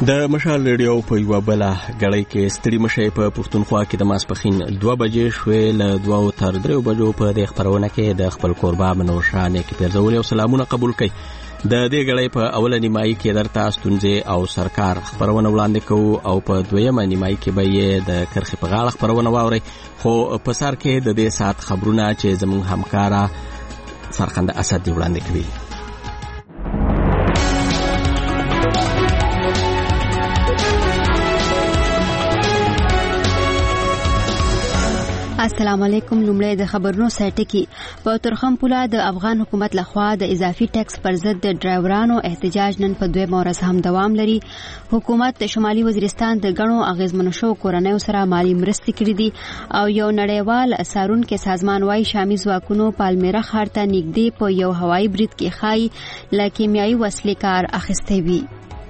د مشال ریډیو په یو بل غړی کې ستړي مشي په پښتونخوا کې د ماسپخین 2 بجې شوې ل 2 تر 3 بجو په د خبرونه کې د خپل قربا منوشانه کې پیرزول او سلامونه قبول کړي د دې غړی په اوله نیمایي کې درته ستونزې او سرکار خبرونه وړاندې کوو او په دویمه نیمایي کې به یې د کرخي په غاړه خبرونه واوري خو په سر کې د دې سات خبرونه چې زموږ همکارا سرخنده اسد دی وړاندې کوي. السلام علیکم. لومړی د خبرونو سرټه کې په ترخم پوله د افغان حکومت لخوا د اضافي ټیکس پر ضد د ډرایورانو احتجاج نن په 2 ورځ هم دوام لري. حکومت د شمالي وزیرستان د غنو اغیزمنو شو کورنۍ سره مالی مرستې کړې دي او یو نړیوال سارون کې سازمان وايي شامي ځواکونو پالمیرا ښار ته نږدې په یو هوایي برید کې خای ل کیمیاوي وسلې کار اخیسته وي.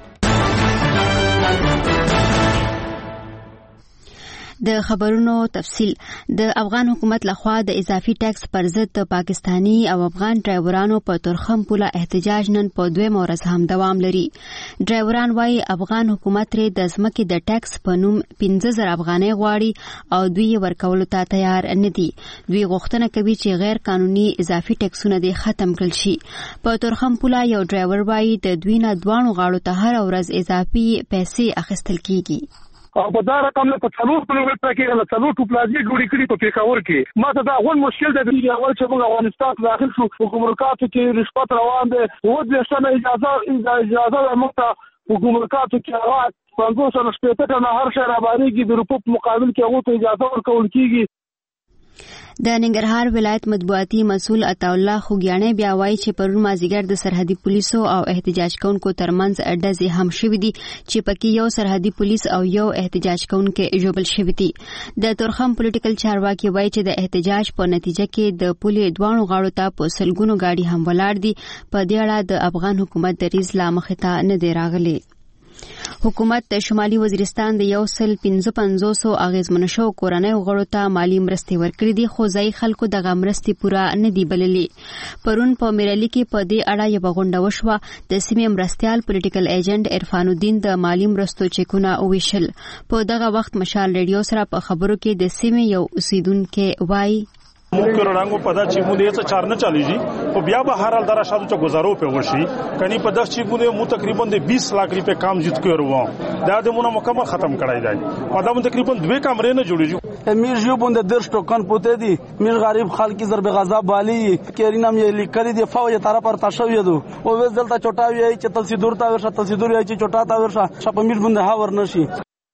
د خبرونو تفصیل. د افغان حکومت لخوا د اضافي ټیکس پر ضد د پاکستانی او افغان ډرایورانو په ترخم پوله احتجاج نن په 2 ورځ هم دوام لري. ډرایوران وايي افغان حکومت لري د ځمکې د ټیکس په نوم 15000 افغانۍ غواړي او دوی ورکولو ته تیار نه دي. دوی غوښتنه کوي چې غیر قانوني اضافي ټیکسونه دې ختم کړل شي. په ترخم پوله یو ډرایور وايي د دوی نه دوانو غاړو ته هر ورځ اضافي پیسې اخیستل کیږي. او په دا رقم له 40 کیلومتره کې له 40 ټوپلازي جوړې کړي په پیښور کې. ما ته دا غون مشکل دی چې اول چې موږ افغانستان ته داخل شو په ګمرکاتو کې رشوت روان دي او د شنه اجازه موږ ته په ګمرکاتو کې راوات 500 شپږ نه هر شهر باندې د روپو په مقابل کې هغه ته اجازه ورکول کیږي. د ننګرهار ولایت مطبوعاتي مسؤل عطا الله خوګیانه بیا وایي چې پرون مازیګر د سرحدي پولیسو او احتجاج کوونکو ترمنځ ډزې هم شوې دي چې پکې یو سرحدي پولیس او یو احتجاج کوونکو ژوبل شوی دي. د ترخم پولیټیکل چارواکي وایي چې د احتجاج په نتیجه کې د پولې دوانو غاړو ته په سلګونو گاډي هم ولاړ دي. په دې اړه د افغان حکومت دریځ لا مخې ته نه دی راغلی. حکومت د شمالي وزیرستان د 155 اغیزمنو شو کورنۍ غړو ته مالی مرستې ورکړې دي خو ځای خلکو د مرستې پوره نه دی بللې. پرون په میرالي کې په دې اړه یو غونډه وشوه. د سیمې مرستيال پولیټیکل ایجنټ عرفان الدین د مالی مرستو چیکونه ویشل. په دغه وخت مشال ریډیو سره په خبرو کې د سیمې یو اوسیدونکو وایي मुख्य रंगो पदा चिमुदे से चार न चाली जी तो ब्या बहार हाल दरा शादू चा गुजारो पे वर्षी कनी पदा चिमुदे मु तकरीबन 20 लाख रुपए काम जीत के रुवा दादे मुना मुकम्मल खत्म कराई जाए पदा मु तकरीबन 2 कमरे न जोड़ी जो امیر جو بنده درش ټوکن پوته دي میر غریب خلک ضرب غضب والی کیرینم یې لیکلي دی فوج طرف پر تاسو یدو او وزلتا چټاوی چې تلسیدور تا ورشه تلسیدور چې چټا تا ورشه شپ میر بنده ها ورنشي.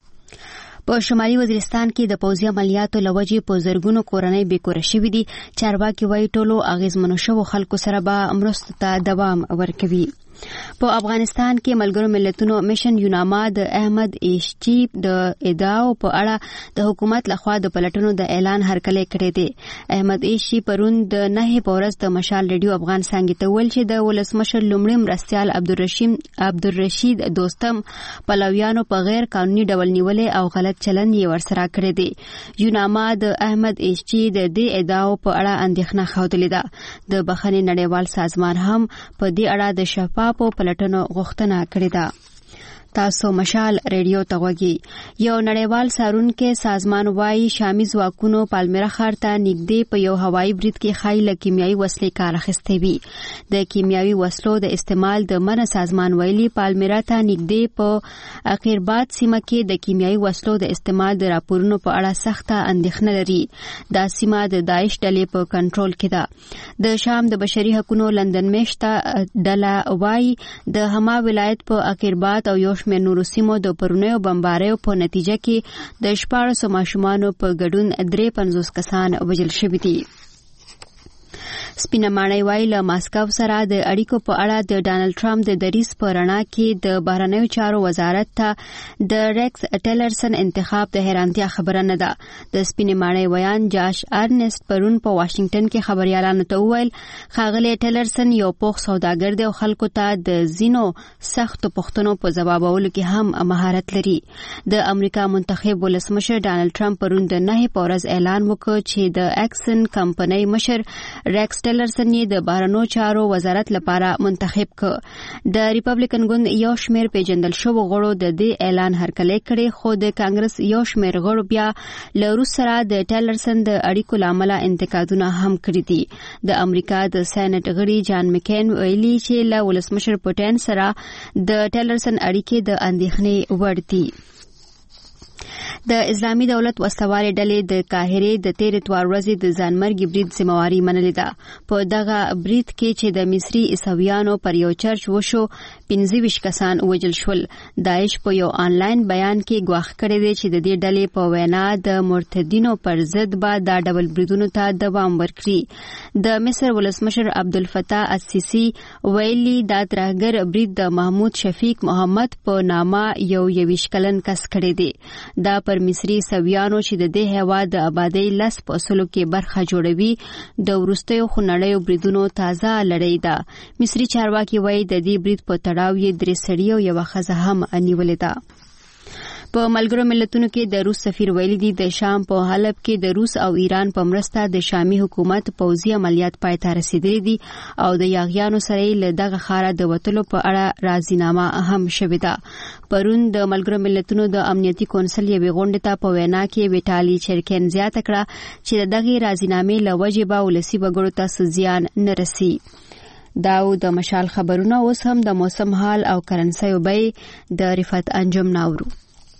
په شمالي وزیرستان کې د پوځي عملیاتو لوجې په زرګونو کورنۍ بیکوره شوې دي. چارواکي وایي ټولو اغیزمنو شوو خلکو سره به مرستو ته دوام ورکوي. په افغانستان کې ملګرو ملتونو میشن یوناما د احمد ایشچی د ادعاو په اړه د حکومت لخوا د پلټنو د اعلان هرکلی کړی دی. احمد ایشچی پرون د 9 پورز د مشال ریډیو افغان څنګه ته ول چې د ولسمشر لومړی مرستيال عبدالرشید دوستم پلویانو په غیر قانوني ډول نیولې او غلط چلند یې ورسره کړی دی. یوناما د احمد ایشچی د دې ادعاو په اړه اندېښنه خوده ده. د بخښنې نړیوال سازمان هم په دې اړه د شفاف په پلټنو غوښتنه کړې ده. تاسو مشال ریډیو ته وګورئ. یو نړیوال سارونکو سازمان وايي شامي ځواکونو پالمیرا ښار ته نږدې په یو هوایي برید کې خایله کیمیاوي وسلې کار اخیستې وي. د کیمیاوي وسلو د استعمال د منع سازمان ویلي پالمیرا ته نږدې په اقیرباد سیمه کې د کیمیاوي وسلو د استعمال د راپورونو په اړه سخته اندېښنه لري. دا سیمه د داعش ډلې په کنټرول کې ده. د شام د بشري حقوقو لندن میشته ډله وايي د هما ولایت په اقیرباد او یوش مې نورو سیمو د پرونیو بمباریو په نتیجه کې د 1400 ماشومانو په ګډون 53 کسان وژل شوي دي. سپینه ماڼۍ وایي له ماسکو سره د اړیکو په اړه د ډانلډ ټرمپ د دریځ په رڼا کې د بهرنیو چارو وزارت ته د ریکس ټیلرسن انتخاب د حیرانتیا خبره نه ده. د سپینه ماڼۍ ویان جاش ارنست پرون په واشنگټن کې خبريالانو ته وویل ښاغلی ټیلرسن یو پوخ سوداګر دی او خلکو ته د زینو سختو پوښتنو په ځوابولو کې هم مهارت لري. د امریکا منتخب ولسمشر ډانلډ ټرمپ پرون د 9 پورز اعلان وکړ چې د اکسن کمپنۍ مشر ریکس ټیلرسن یې د بهرنیو چارو وزارت لپاره منتخب کړ. د ریپبلیکن ګوند یو شمېر پیژندل شوو غړو د دې اعلان هرکلی کړی، خو د کانګرس یو شمېر غړو بیا له روس سره د ټیلرسن د اړیکو لامل انتقادونه هم کړي دي. د امریکا د سېنات غړي جان مکین ویلي چې له ولسمشر پوتین سره د ټیلرسن اړیکې د اندېښنې وړ دي. د اسلامي دولت وسوالې ډلې د قاهرې د تیر اتوار ورځې د ځانمرګي برید ذمہواري منلې ده. په دغه برید کې چې د مصري عیسویانو پر یو چرچ وشو 25 کسان وژل شول. داعش په یو آنلاین بیان کې ګواښ کړی دی چې د دې ډلې په وینا د مرتدینو پر ضد به دا ډول بریدونو ته دوام ورکړي. د مصر ولسمشر عبدالفتاح السیسی ویلي دا ترهګر برید د محمود شفیق محمد په نامه یو 21 کلن کس کړی دی. دا پر مصري عیسویانو چې د دې هیواد د آبادۍ 10% کې برخه جوړوي د وروستیو خونړیو بریدونو تازه لړۍ ده. مصري چارواکي وایي د دې برید په تړاو یې 3 سړي او یوه ښځه هم نیولې ده. په ملګرو ملتونو کې د روس سفیر ویلي دی د شام په حلب کې د روس او ایران په مرسته د شامي حکومت پوځي عملیات پای ته رسیدلي دي او د یاغیانو سره له دغه ښاره د وتلو په اړه راضینامه هم شوې ده. پرون د ملګرو ملتونو د امنیتي کونسل یوې غونډې ته په وینا کې ویټالي چرکین زیاته کړه چې دغه راضینامې له وجې به ولسي وګړو ته زیان نه رسي. داو د مشال خبرونه اوس هم د موسم حال او کرنسۍ بیې د رفعت انجم ناورو.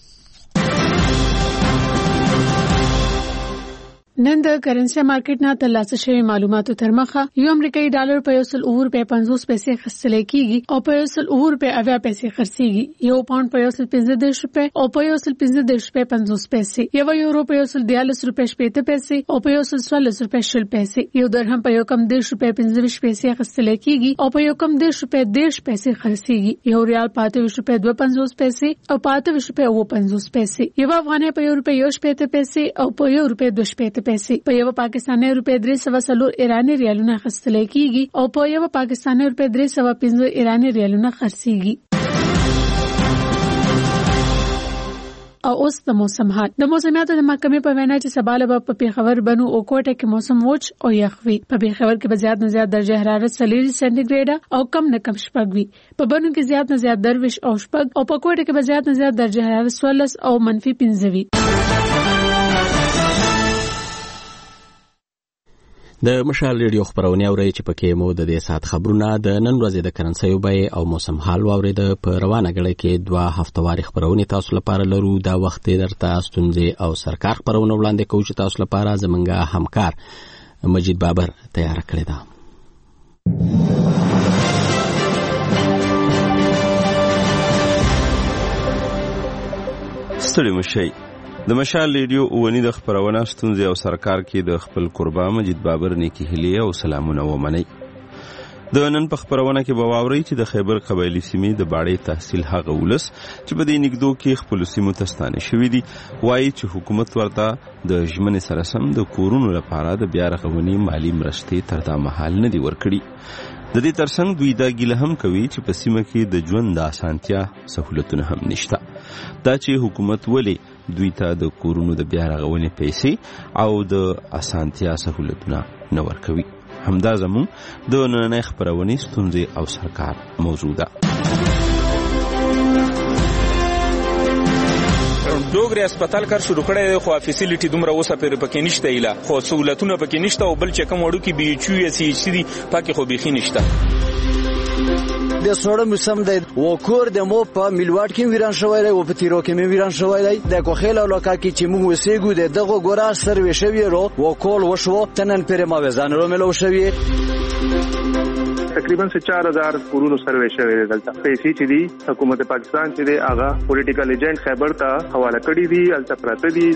نن د کرنسي مارکیټ نه ترلاسه شوی معلوماتو تر مخه یو امریکایي ډالر په 1.50 پیسې خرڅل کیږي او په 1.80 پیسې خرڅيږي. یو پاوند په 1.15 روپے او په 1.15 روپے 50 پیسې. یو یورو په 1.42 روپے 70 پیسې او په 1.44 روپے 60 پیسې. یو درهم په 1.10 روپے 25 پیسې خرڅل کیږي او په 1.10 روپے 10 پیسې خرڅيږي. یو ریال په 28 روپے 52 پیسې او په 28 روپے 50 پیسې. یو افغانۍ په 1 روپے 70 پیسې او په 1 روپے 2 پیسې. په یو پاکستاني روپے 304 ایرانی ریالونه خرڅل کیږي او په یو پاکستاني روپے 315 ایرانی ریالونه خرڅيږي. او اوس د موسم حال. د موسمیاتو د محکمې په وینا چې سبا له په پیښور بنو او کوټه کې موسم وچ او یخ وي. په پیښور کې به زیات نه زیات درجه حرارت 40 سانتیګریډ او کم نه کم 4 وي. په بنو کې زیات نه زیات 20 او 4 او په کوټه کې به زیات نه زیات درجه حرارت 16 او -5 وي. د مشال ریډیو خبرونه اوري چې پکې مو د دې سات خبرونه د نن ورځې د کرنسۍ بیې او موسم حال واورید. په روانه غړي کې 2 هفتواري خبرونه تاسو لپاره لرو. دا وخت درته ستونزې او سرکار خبرونه وړاندې کوو چې تاسو لپاره زمونږ همکار مجید بابر تیار کړی دی. ستړي مشي د مشال ریډیو اونی د خبرونه ستونزې او سرکار کې د خپل قربا مجید بابر نیکی هلیه او سلامونه ومني. د نن په خبرونه کې به واوري چې د خیبر قبایلی سیمې د باړې تحصیل هغه ولس چې په دې نګدو کې خپل سیمو تستانه شوې دي وایي چې حکومت ورته د ژمنې سره سم د کورونو لپاره د بیا رغونې مالی مرستې تر دا مهال نه دی ورکړي. د دې ترڅنګ دوی دا ګیله هم کوي چې په سیمه کې د ژوند د اسانتیا سہولتونه هم نشته. دا چې حکومت ولې دوی ته د کورونو د بیا رغونې پیسې او د اسانتیا سہولتونه نه ورکوي. همدا زمون د نننۍ خبرونې ستونزې او سرکار موضوع ده. ډوګري هسپتال کار شروع کړی خو فیسیلیټي دومره اوسه پکې نشته ایله خو سہولتونه پکې نشته او بل چې کوم وړو کې بي ایچ یو سی ایچ سی پکې خو بيخي نشته. د سوړ موسم د وکور د مو په میلواټ کې ویران شوی دی او په تیرو کې ویران شوی دی. د کوخیل علاقه کې چې موږ وسېګو د دغه ګورا سروي شوی رو وکول وشو تنن پر ما وزانو ملو شوی. تقریبا 4000 کورونو سروي شوی دی. دلته پیسې چې دی حکومت پاکستان چې دی هغه پولیټیکل ایجنټ خیبر ته حواله کړی دی الته پراته دی.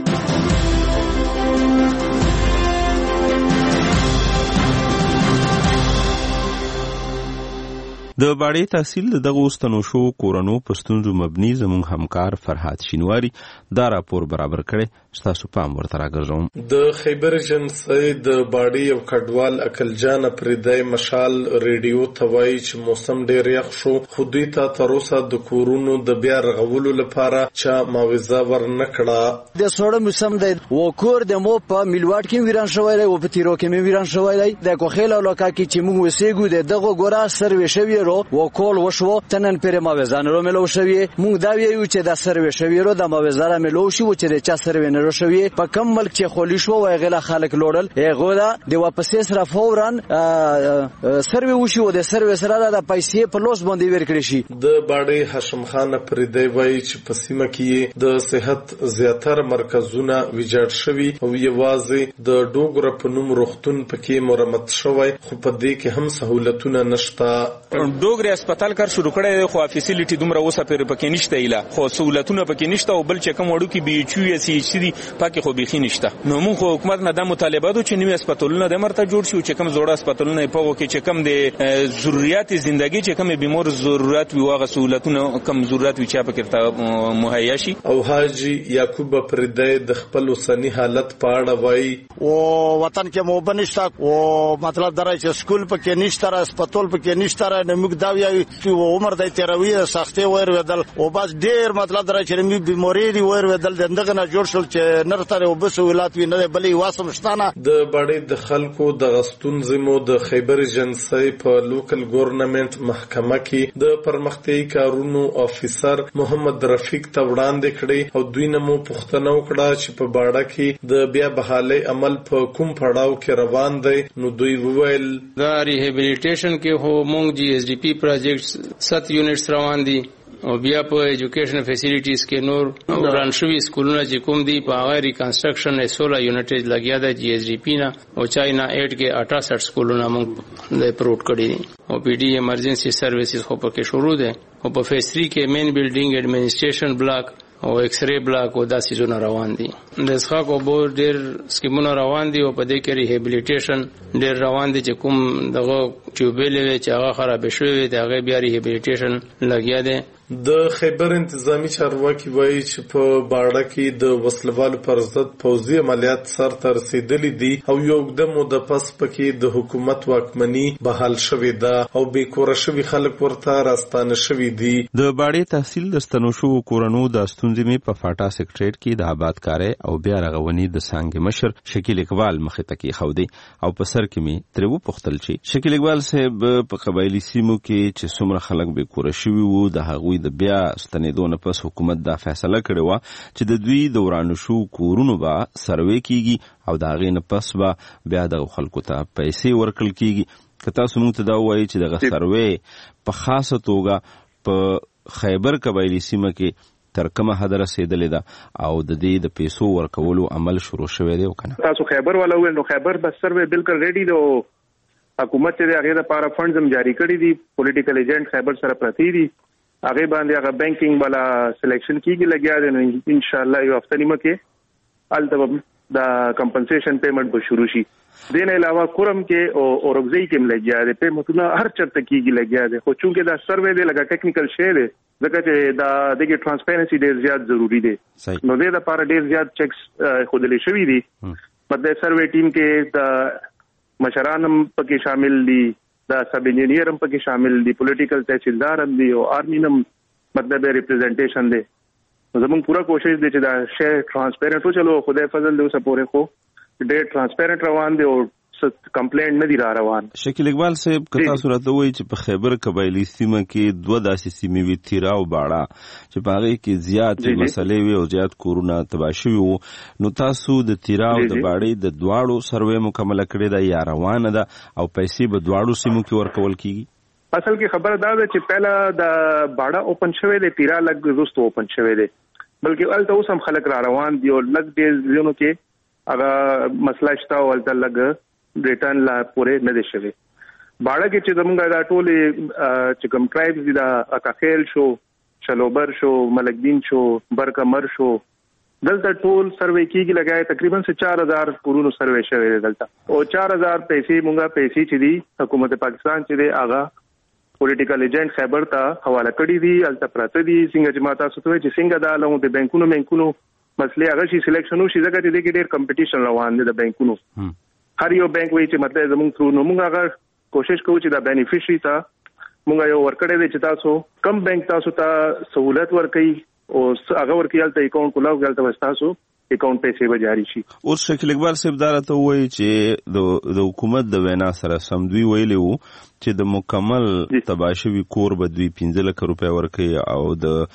د باړې تحصیل دغه ستنو شو کورونو په ستونزو مبني زموږ همکار فرحات شینواری دا راپور برابر کړي تاسو پام ورته راګرځوم. د خیبر ایجنسی د باړې یو کډوال اکلجان پردای مشال ریډیو توای چې موسم ډیر یخ شو خو دوی ته تر اوسه د کورونو د بیا رغولو لپاره چا معاوضه ورنکړه. د سوړ موسم د وکور د مو په میلواټ کې ویران شوی دی او په تیرو کې ویران شوی دی. د کوخیل علاقه کې چې موږ وسېګو د دغه ګورا سروي شوی وکول وشو تنن پر معاوضه نه ملو شوی. موږ دا ویو چې د سروي شوی رو د معاوضه را ملو شو چې د چا سروي نه شوی په کم ملک چې خولي شو او غلا خلک لوړل هغه دا د واپسې سره فورا سروي وشو د سروي سره د پیسې په لوس باندې ورکړي شي. د باړې هاشم خان پردی وای چې په سیمه کې د صحت زیاتره مرکزونه ویجاړ شوی او یوازې د ډوګره په نوم روغتون پکې مرمت شوی خو په دې کې هم سہولتونه نشته. ډوګری هسپتال کار شروع کړی خو فیسیلیټي دومره اوسه پکې نشته ایله خو سہولتونه پکې نشته او بل چې کوم وړو کې بي ایچ یو سی ایچ سی پکې خو بيخي نشته. نو موږ حکومت نه د مطالبه دو چې نوې هسپتالونه د مرته جوړ شي چې کوم زوړه هسپتالونه په وګه کې چې کوم د ضرورت ژوندۍ چې کوم بیمار ضرورت وي واغه سہولتونه کم ضرورت وي چې پکې مهیا شي. او حاجی یعقوب پردای د خپل وسنی حالت په اړه وایي او وطن کې مو بنشتا او مطلب درای چې سکول پکې نشته هسپتال پکې نشته نه موږ دا ویو چې عمر د تیروي سختي ور ودل او بس ډیر مطلب درای چې می بیماری دی ور ودل دغه نه جوړ شول چې نرته او بس ولات وی نه بلې واسم شتانه. د باړې د خلکو د غستون زمو د خیبر ایجنسی په لوکل ګورنمنت محکمه کې د پرمختیايي کارونو افیسر محمد رفیق ته وړاندې کړي او دوی نه مو پوښتنه وکړه چې په باړه کې د بیا بحالي عمل په کوم پړاو کې روان دی. نو دوی وویل دا ریهابیلیټیشن کې هو مونږ جی ایس ډی پی پروجیکټ 7 یونټس روان دي او بیا په ایجوکیشن فیسیلیټیز کې نور وران شوي سکولونه چې کوم دي په هغه ریکنسټرکشن 16 یونټیز لګیا ده جی ایس ډی پی نه او چاینا 8 کې 68 سکولونه موږ د پروت کړی دي او پی ډی ایمرجنسي سرویسز خو پکې شروع ده او په فیس 3 کې مین بلډینګ ایڈمنسټریشن بلاک او ایکس ری بلاک او داسې زونه روان دي. د اسخاق او بور ډیر سکیمونه روان دي او په دې کې ریهابیلیټیشن ډیر روان دي چې کوم دغه ټیوبلې چې هغه خراب شوی دی هغه بیا ریهابیلیټیشن لګیا دی. د خیبر انتظامی چارواکي وایي چې په باړه کې د وسلوالو پر ضد پوځي عملیات سر ته رسیدلي دي او یو د موده پس پکې د حکومت واکمني بحال شوې ده او بې کوره شوي خلک ورته راستانه شوي دي. د باړې تحصیل د ستنو شو کورونو د ستونزې می په فاټا سیکریټریټ کې د آبادکاري او بیا رغونی د څنګه مشر شکیل اقبال مخه تکي خودي او په سر کې می ترو پختل شي. شکیل اقبال صاحب په قبایلی سیمو کې چې څومره خلک به کوره شوي وو د هغوی د بیا ستنېدو نه پس حکومت دا فیصله کړې و چې د دوی دورانو شو کورونو به سروي کیږي او دا غي نه پس به بیا د خلکو ته پیسې ورکړل کیږي. که تاسو موږ ته دا وایي چې د سروي په خاصه توګه په خیبر قبایلی سیمه کې تر کومه حد رسیدلې ده او د دې د پیسو ورکولو عمل شروع شوی دی وکنه. تاسو خیبر ولا ویل نو خیبر بس سروي بالکل ریډي دی. حکومت چې هغه لپاره فندز هم جاری کړی دي. پولیټیکل ایجنټ خیبر سره پرتی دي هغه باندې هغه بانکینګ والا سلیکشن کیږي لګیا دي. نو ان شاء الله یو هفته نیمه کې البته دا کمپنسیشن پیمنٹ به شروع شي. دین علاوه کورم کې او اورګزي کې لګیا دي پیمنټونه هر چرته کیږي لګیا دي خو چونکه دا سروي دی لګا ټیکنیکل شی دی ځکه چې دا دغه ترانسپیرنسي ډیر زیات ضروری دی. نو دې د لپاره ډیر زیات چیکس خودلې شوی دي. مطلب سروي ټیم کې د مشرانم پکې شامل دي دا سب انجینیر هم پکې شامل دي پولیټیکل تحصیلدار هم دي او آرمی هم مطلب ریپرزنټیشن دي. زموږ پورا کوشش دی چې دا شی ترانسپیرنٹ وچلو خدای فضل دی اوسه پورې خو ډېر ترانسپیرنٹ روان دی او کمپلینټ نه دی را روان. شکیل اقبال صاحب کتا صورت وایي چې په خیبر قبایلی سیمه کې دوه داسې سیمې وي تیرا او باړه چې په هغه کې زیات مسلې وي او زیات کورونه تباه شوي وو. نو تاسو د تیرا او د باړې د دواړو سروې مکمل کړې ده یا روانه ده او پیسې به دواړو سیمو کې ورکول کیږي؟ اصل کې خبره دا ده چې پہلا د باړه اوپن شوی دی تیرا لګ وروسته اوپن شوی دی بلکې الته اوس هم خلک را روان دي او لګ دې ځینو کې هغه مسله شته او الته لګ ریټرن لا پورې نه دي شوی. باړه کې چې زمونږ دا ټول چې کوم ټرایبز دي دا اکاخیل شو شلوبر شو ملکدین شو برکمر شو دلته ټول سروې کیږي لګای تقریبا 4000 کورونو سروې شوی دلته او 4000 پیسې مونږه پیسې چې دي حکومت پاکستان چې دی هغه پولیټیکل ایجنټ خیبر ته حواله کړی دي الته پراته دي څنګه چې ماته ستوي چې څنګه دا لون د بانکونو مسلې هغه شي سلیکشن وشي ځکه چې د ډېر کمپټیشن روان دي د بانکونو هر یو بانک وایي چې مطلب زموږ ثرو نو موږ هغه کوشش کوو چې دا بینیفیشري ته موږ یو ورکړی دی چې تاسو کم بانک تاسو ته سہولت ورکړي او هغه ورکړي الته اکاونټ کولاو غلطه تاسو اکاونټ پیسې به جاری شي. اوس شکیل اقبال صاحب دا راته وایي چې د حکومت د وینا سره سم دوی ویلي وو چې د مکمل تباشوي کور به دوی 15 لک روپیا ورکړي او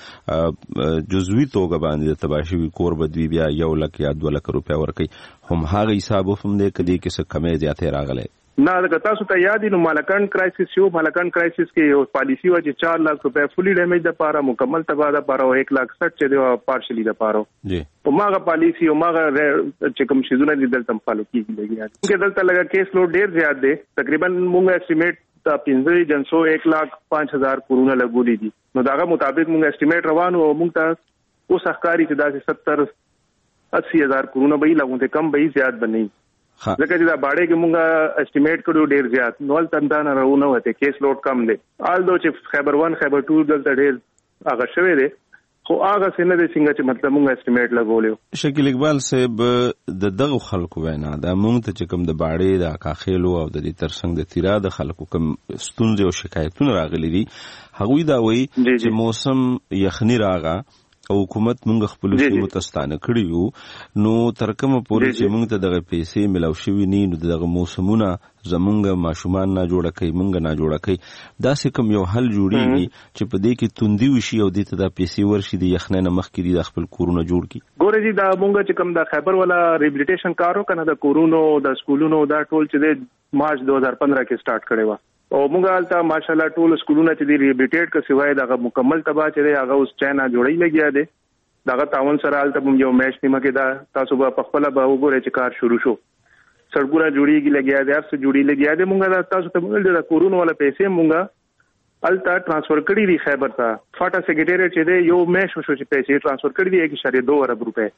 د جزوي توګه باندې د تباشوي کور به دوی بیا 1 لک یا 2 لک روپیا ورکړي هم هغه حساب هم دې کدي کې څه کمې زیاتې راغلي نه دا تاسو ته یاد دي نو مالکان کرایسس کې یو پالیسی و چې 4 لک روپیا فولي ډیمیج د پاره مکمل تباہ د پاره 1 لک 60 چې دی پارشلی د پاره جی او ماغه پالیسی او ماغه چې کوم شیزونه دي دلته فالو کیږي لګي چې دلته لګا کیس لوډ ډیر زیات دی تقریبا موږ اسټیمیټ تا 15 جنسو 1,05,000 کورونه لګولې دي نو داغه مطابق موږ اسټیمیټ روان او موږ ته اوس اخکاری چې دا 70-80,000 کورونه به لګون ته کم به زیات بنئ ځکه چې دا باړې کې مونږه اسټیمیټ کړو ډیر زیات نو تندا نه راونه وته کیس لوډ کم دی آل دو چې خیبر 1 خیبر 2 دلته ډیر هغه شوی دی خو هغه څنګه د څنګه چې مطلب مونږه اسټیمیټ لګولیو. شکیل اقبال صاحب د دغه خلکو وینا دا مونږ ته چې کوم د باړې د کاخېلو او د دې ترڅنګ د تیرا د خلکو کوم ستونزې او شکایتونه راغلي دي هغوی دا وایي چې موسم یخني راغا او حکومت مونږ خپل سیمو ته ستانه کړی یو نو تر کومه پورې چې مونږ ته دغه پیسې ملاو شوي ني نو دغه موسمونه زمونږ ماشومان نه جوړه کوي مونږ نه جوړه کوي داسې کوم یو حل جوړیږي چې په دې کې توندي وشي او دې ته د پیسې ورشي د یخنۍ نه مخکې د خپل کورونه جوړ کی. ګوره جی دا مونږ چې کوم د خیبر والا ریبلیټیشن کارو کنه د کورونو د سکولونو دا ټول چې د مارچ 2015 کې سٹارټ کړي و او مونږ الته ماشاالله ټول سکولونه چې دی ریبلیټیټ کا سوای دغه مکمل تبا چې دی هغه اوس چاینا جوړی لګیا دی دغه تاون سره الته یو میچ نیمه کې دا تاسو په خپل به وګورئ چې کار شروع شو سړکونه جوړیږي لګیا دي هر څه جوړی لګیا دي مونږه تاسو ته موږ د کورونو والا پیسې مونږه الته ټرانسفر کړی دی خیبر ته فاټا سیکریټریټ چې دی یو میچ شو چې پیسې ټرانسفر کړی دی 1.2 ارب روپے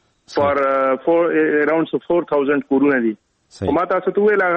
فور اراوند 4000 کورونه دي او ما تاسو ته ویل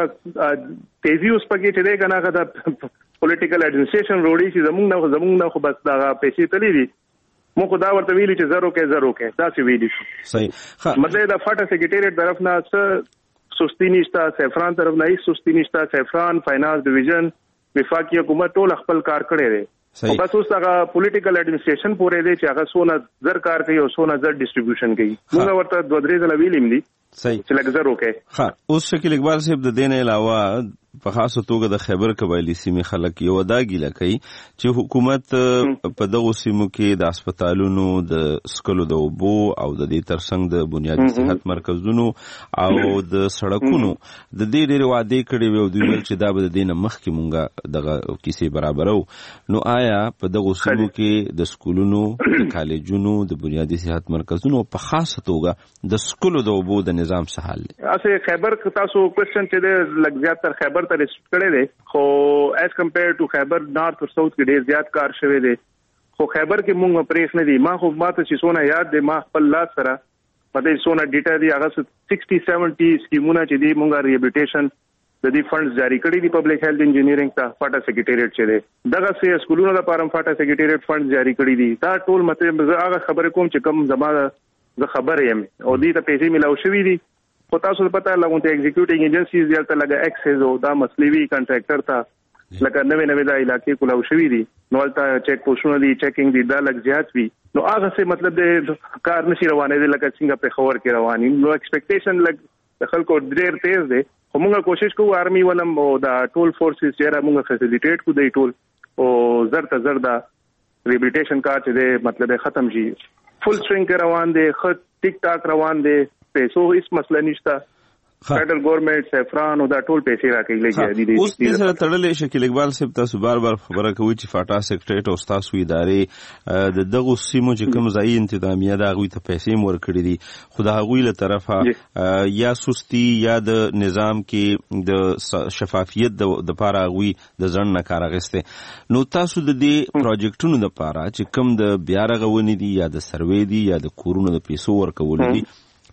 تیزی اوس پکې چې دی کنه دا پولیټیکل ایڈمنسټریشن روړي چې زمونږ نه خو بس دا پیسې تللی دي مو خو دا ورته ویلي چې زرو کې دا څه ویلي صحیح مطلب دا فاټا سیکریټریټ طرف نه څه سستی نشته سیفران طرف نه هیڅ سستی نشته سیفران فاینانس ډیویژن وفاقي حکومت ټول خپل کار کړی دی او بس اوس هغه پولیټیکل ایڈمنسټریشن پورې دی چې هغه سونه زر کار کوي او سونه زر ډیسټریبیوشن کوي موږ ورته 2-3 ځله ویلیم دي صحیح چې لږ زر وکړي. ها اوس شکیل اقبال صاحب د دین علاوه په خاصه توګه د خیبر قبایلی سیمې خلک یو دا ګیله کوي چې حکومت په دغه سیمو کې د هسپتالونو د سکلو د اوبو او د دې ترڅنګ د بنیادي صحت مرکزونو او د سړکونو د دې ډېر وعده کړي وي او دوی ویل چې دا به د دې نه مخکې مونږه دغه کیسې برابرو نو آیا په دغه سیمو کې د سکولونو د کالجونو د بنیادي صحت مرکزونو په خاصه توګه د سکلو د اوبو د نظام څه حال دی؟ اسه خیبر تاسو کوېسچن چې د لږ زیات تر خیبر ته ریسټ کړی دی خو ایز کمپیر ټو خیبر نارث او ساوث کې ډیر زیات کار شوی دی خو خیبر کې مونږ پریښ نه دي ما خو ماته چې سونه یاد دی ما خپل لاس سره پدې سونه ډیټا دی هغه 60-70 سکیمونه چې دی مونږه ریهابلیټیشن د دې فندز جاری کړی دي پبلک هیلث انجینیرینګ ته فاټا سیکریټریټ چې دی دغه سه سکولونو لپاره فاټا سیکریټریټ فند جاری کړی دي دا ټول مطلب هغه خبره کوم چې کم زماده زه خبر یم او دې ته پیسې ملاو شوې دي خو تاسو ته پته لګون ته ایگزیکیوټینګ ایجنسیز دلته لګا ایکسز او دا مسلوي کنټراکټر ته لکه نوې دا علاقې کولاو شوې دي نو البته چیک پوسټونه دي چیکینګ دي دا لګ زیات وي نو هغه څه مطلب د کار نشي روانه دي لکه څنګه په خبر کې رواني نو ایکسپیکټیشن لګ خلکو ډېر تیز دي خو موږ کوشش کوو آرمي ولم او دا ټول فورسز چې موږ فیسیلیټیټ کو دی ټول او زر دا ریبلیټیشن کار چې دی مطلب ختم شي فل سټرینګ روان دي خط ټیک ټاک روان دي پیسو هیڅ مسله نشته فدرل گورنمنت سیفران او دا ټول پیسې راکړي لګي دي اوس دې سره تړلې شکیل اقبال صاحب تاسو بار خبره کوي چې فاټا سیکریټریټ او تاسو ادارې د دغه سیمو چې کوم ځای انتظامیه دا غوي ته پیسې ورکړي دي خدای غوي له طرفه یا سستی یا د نظام کې د شفافیت د پاره غوي د ځن نه کار اغسته نو تاسو د دې پروجیکټونو لپاره چې کوم د بیا رغونې دي یا د سروې دي یا د کورونو د پیسو ورکول دي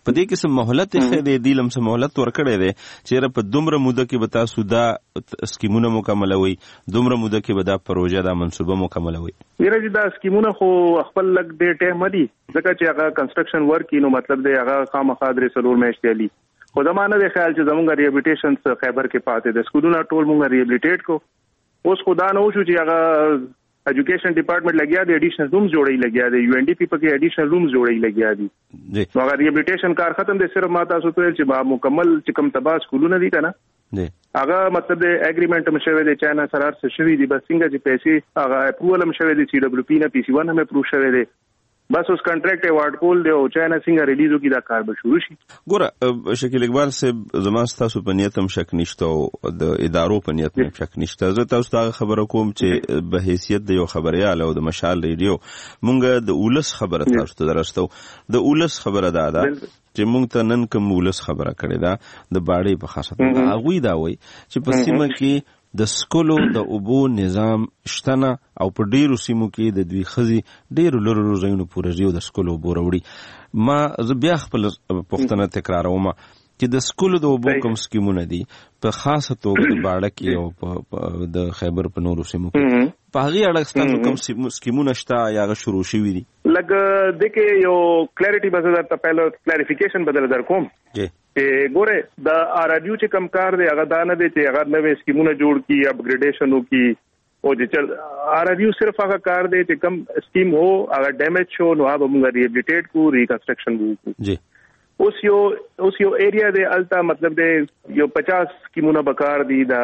په دې کې سم مهلت خې دی لم سم مهلت ورکړې دی چې په دومره موده کې به تاسو دا سکیمونه مکملوي دومره موده کې به دا پروژه دا منصوبه مکملوي. یره چې دا سکیمونه خو خپل لګ ډېر ټایم دی ځکه چې هغه کنسټرکشن ورک نو مطلب دی هغه خامخا درې څلور میاشتې علي خو زمانه د خیال چې زمونږ ریهابلیټیشن خیبر کې پاتې د سکولونو ټول مونږ ریهابلیټیټ کو اوس خدا نه وشو چې هغه ایجوکیشن ډپارټمنټ لګیا دی اډیشنل رومز جوړی لګیا دی یو ان ډي پی پکې اډیشنل رومز جوړی لګیا دی نو هغه ریهابلیټیشن کار ختم دی صرف ما تاسو ته چې با مکمل چې کوم تبا سکولونه دي کنه هغه مطلب د اګریمنٹ مشوي د چاینا سره سره شوی دی بس څنګه چې پیسې هغه اپروول مشوي د سی دبليو پی نه پی سی 1 هم اپروو شوی دی بس اوس کنټریکټ ایوارډ کول دی او چاینا څنګه ریلیز وکړي دا کار به شروع شي. ګوره شکیل اقبال صاحب زما تاسو په نیت هم شک نشته او د ادارو په نیت هم شک نشته. زه تاسو ته خبره کوم چې به حیثیت د یو خبريال او د مشال ریډیو مونږ د اولس خبره تاسو ته درستو د اولس خبره ده چې مونږ ته نن کوم اولس خبره کړې ده د باړې په خاصه هغه دا وایي چې په سیمه کې د سکولو د اوبو نظام شتنه او په ډیرو سیمو کې د دوی خزي ډیرو لرو ځایونو پروژې د سکولو اوبو وروړي. ما زه بیا خپل پوښتنه تکراروم چې د سکولو د اوبو کوم سکیمونه دي په خاصه توګه د باړه کې او د خیبر په نورو سیمو کې په هغه اړه ستاسو کوم سکیمونه شته یا شروع شوي دي؟ لکه دغه یو کلیریټي بزر ته پهلو کلیریفیکیشن بدل در کوم چې ګوره د آرډیو چې کم کار دی هغه دا نه دی چې هغه نوې سکیمونه جوړ کی اپګریډیشن وکي او چې آرډیو صرف هغه کار دی چې کم سکیم هو هغه ډیمیج شو نو هغه موږ ریهابلیټیټ کو ریکنسټرکشن وکړو. جی اوس یو ایریا دی التا مطلب دی یو 50 سکیمونه بکار دی دا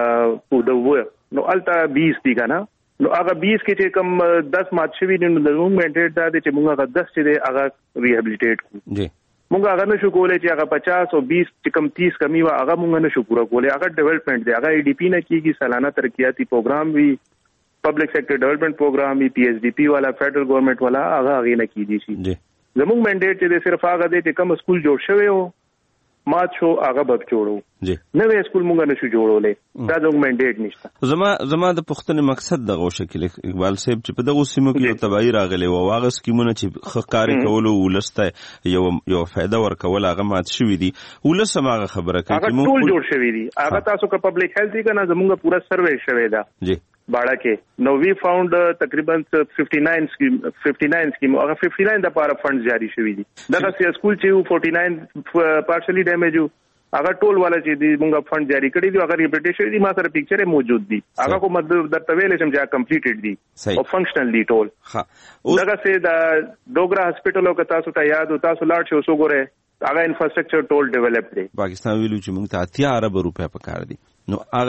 نو التا 20 دی کنه نو هغه 20 کې چې کم 10 مات شوی نو د موږ منډیټ دا دی چې موږ هغه 10 چې دی هغه ریهابلیټیټ کو. جی مونږ هغه نشو کولای چې هغه 50 او 20 چې کم 30 کمی وا هغه مونږ نشو پورا کولای. هغه ډیولپمنٹ دی هغه ای ډی پی نه کیږي سالانه ترقیاتی پروګرام وی پبلک سیکټر ډیولپمنٹ پروګرام وی پی ایچ ډی پی والا فیډرل ګورنمنت والا هغه نه کیږي شي. زموږ منډیټ چې صرف هغه دی چې کوم سکول جوړ شوی او مات شو هغه به جوړو نوې سکول مونږ نشو جوړولې دا زموږ منډیټ نشته. زما د پښتنې مقصد دغه شکل اقبال صاحب چې په دغه سیمو کې تبعی راغلی او هغه سکیمونه چې خکاری کول ولسته یو فائدہ ورکول هغه مات شوی دي ولسم هغه خبره کوي چې مونږ ټول جوړ شوی دي هغه تاسو کا پبلک هیلث دی کنه زموږ پورا سروې شوی دا جی باړه کې نو وی فاوند تقریبا 59 سکیم هغه 59 د پاره فند جاری شوی دي دغه سکول چې 49 پارشلی ډیمیج هغه ټول والا چې دی موږ فند جاری کړی دی هغه ریپټیشن دی ما سره پکچر موجود دي هغه کوم د تویل سم چې کمپلیټډ دي او فنکشنل دي ټول. دغه سه د ډوګرا هسپټل او تاسو ته یاد او تاسو لاړ شو سو ګوره هغه انفراستراکچر ټول ډیولپ دی. پاکستان ویلو چې موږ ته 80 ارب روپیا پکار دي نو هغه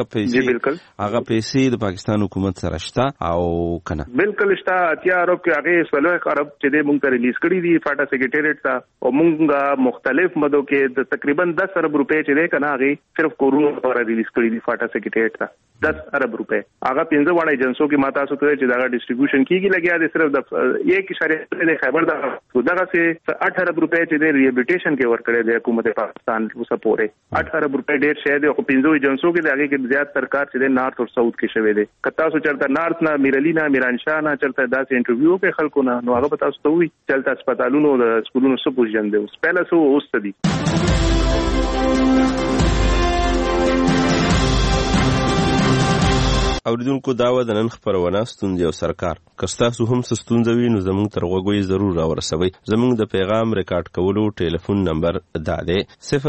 پیسې د پاکستان حکومت سره شته او کنه بالکل شته 80 ارب کې هغه 16 ارب چې د موږ ته ریلیز کړی دي فاټا سیکریټریټ ته او موږ مختلف مدو کې د تقریبا 10 ارب روپے چې ده کنه هغه صرف کورونا لپاره ریلیز کړی دي فاټا سیکریټریټ ته 10 ارب روپے هغه 15 وړ ایجنسو کې ماته سو ته چې دا ډیسټریبیوشن کیږي لګیا دي صرف د 1.3 د خیبر دا دغه سه 8 ارب روپے چې د ریهابلیټیشن کې ورکړی دی حکومت پاکستان اوسه پورې 8 ارب روپے ډیر شه دي خو 15 ایجنسو کې دغه کې زیات سرکار چې نارث او ساوث کې شوی دی کتا سو چلتا نارث نه میرلی نه میرانشاه نه چلتا داسې انټرویو کې خلکو نه نو هغه پتا ستوي چلتا هسپتالونو د سکولونو سو پوزیشن دی سپیل سو اوست دی. اوریدونکو داوا د نن خبرونه ستونزې او سرکار کستاسو هم ستونزوي نو زموږ تر غوږی ضرور راورسوي. زموږ د پیغام ریکارډ کولو ټلیفون نمبر دا دی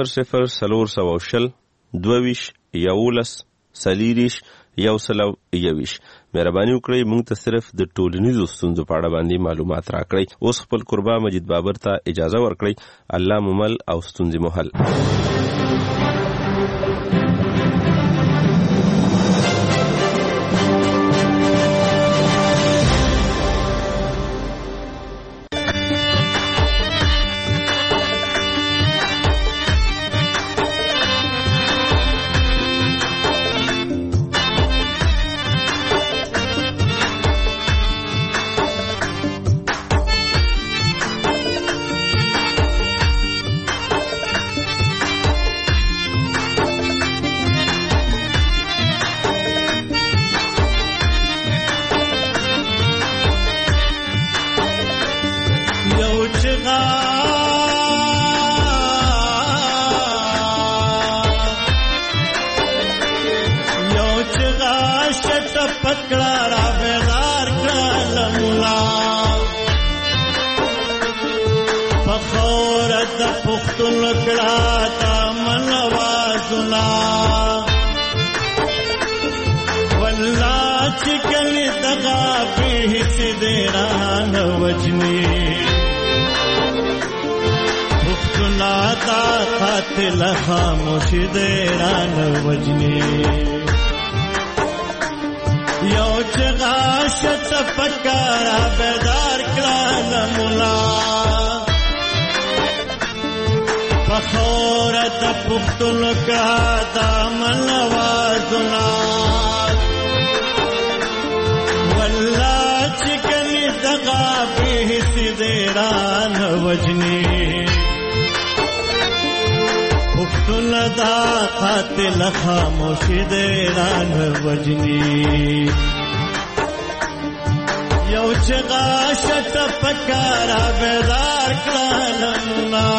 00 22 11 سلیریش یو سلو یویش. مهرباني وکړئ موږ ته صرف د ټولنیزو ستونزو په اړه باندې معلومات راکړئ. اوس خپل قربا مجید بابر ته اجازه ورکړئ. الله ممل او ستونزې محل. پکړه را بیدار کړل مولا فخور د پختون کړه تا منوازنا والله چې کله دغه به سیدران وجنی پختنا تا قاتل خاموش دیران وجنی یو چغاش تفکر بیدار کړل مولا فخورت پختون کا دامن وازنا والله چکلی دغا به سیدران وجنی پختون دا قاتل خاموش دیران وجنی یو چغاش تفکر بیدار کړل مولا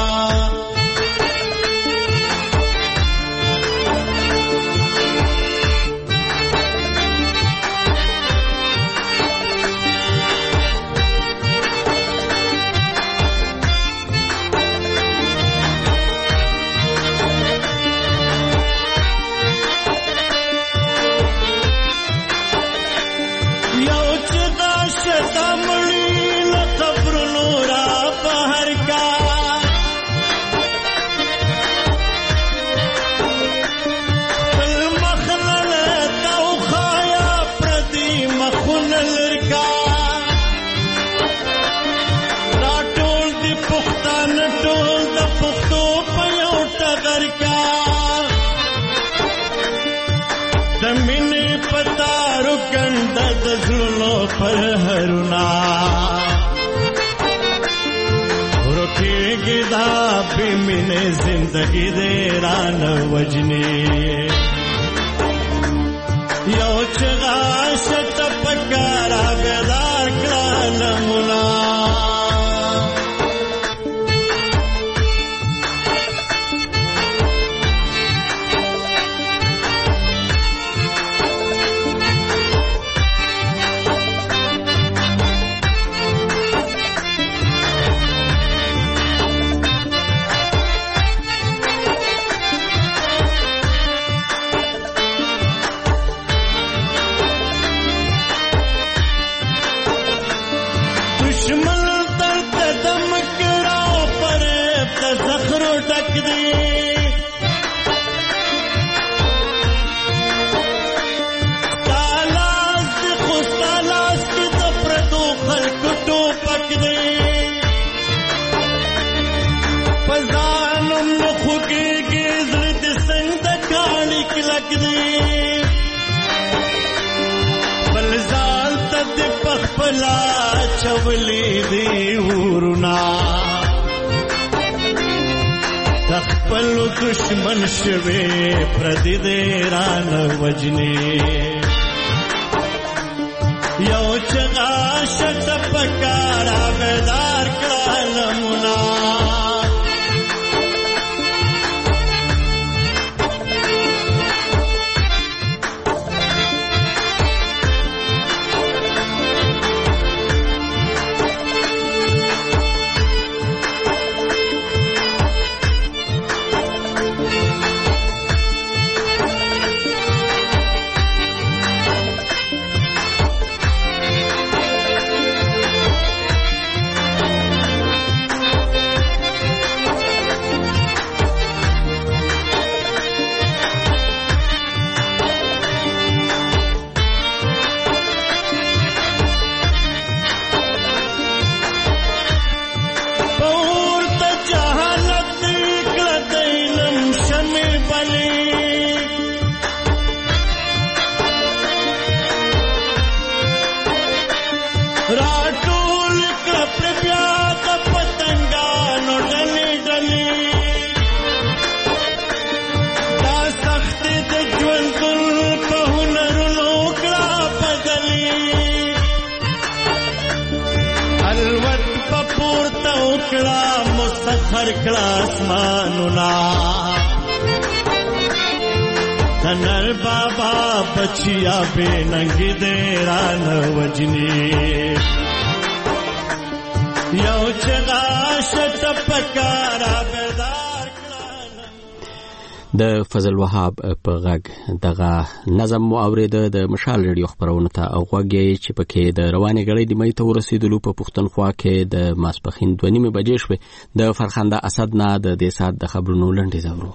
पर हरुना रुके गिदा बिमिने जिंदगी देरान वजनी यो चगाश तपकारा बेदार कळल मुला चवली दी ऊरुना तखपल दुश्मन शवे प्रति देरान वजने यो चगाश तपकारा बेदार कळल मुला نر بابا بچیا بے ننگ دیرا نوجنی یو چغا شت پکارا بیدار د فضل وهاب په غږ دغه نظم مو اورېده د مشال ریډیو خبرونه ته او غوږی چې پکې د روانې غړې د مې ته ورسېدلو په پښتونخوا کې د ماسپخین 2:30 بجې شوې د فرخنده اسد نه د دې سات د خبرونو لنډیز اورو.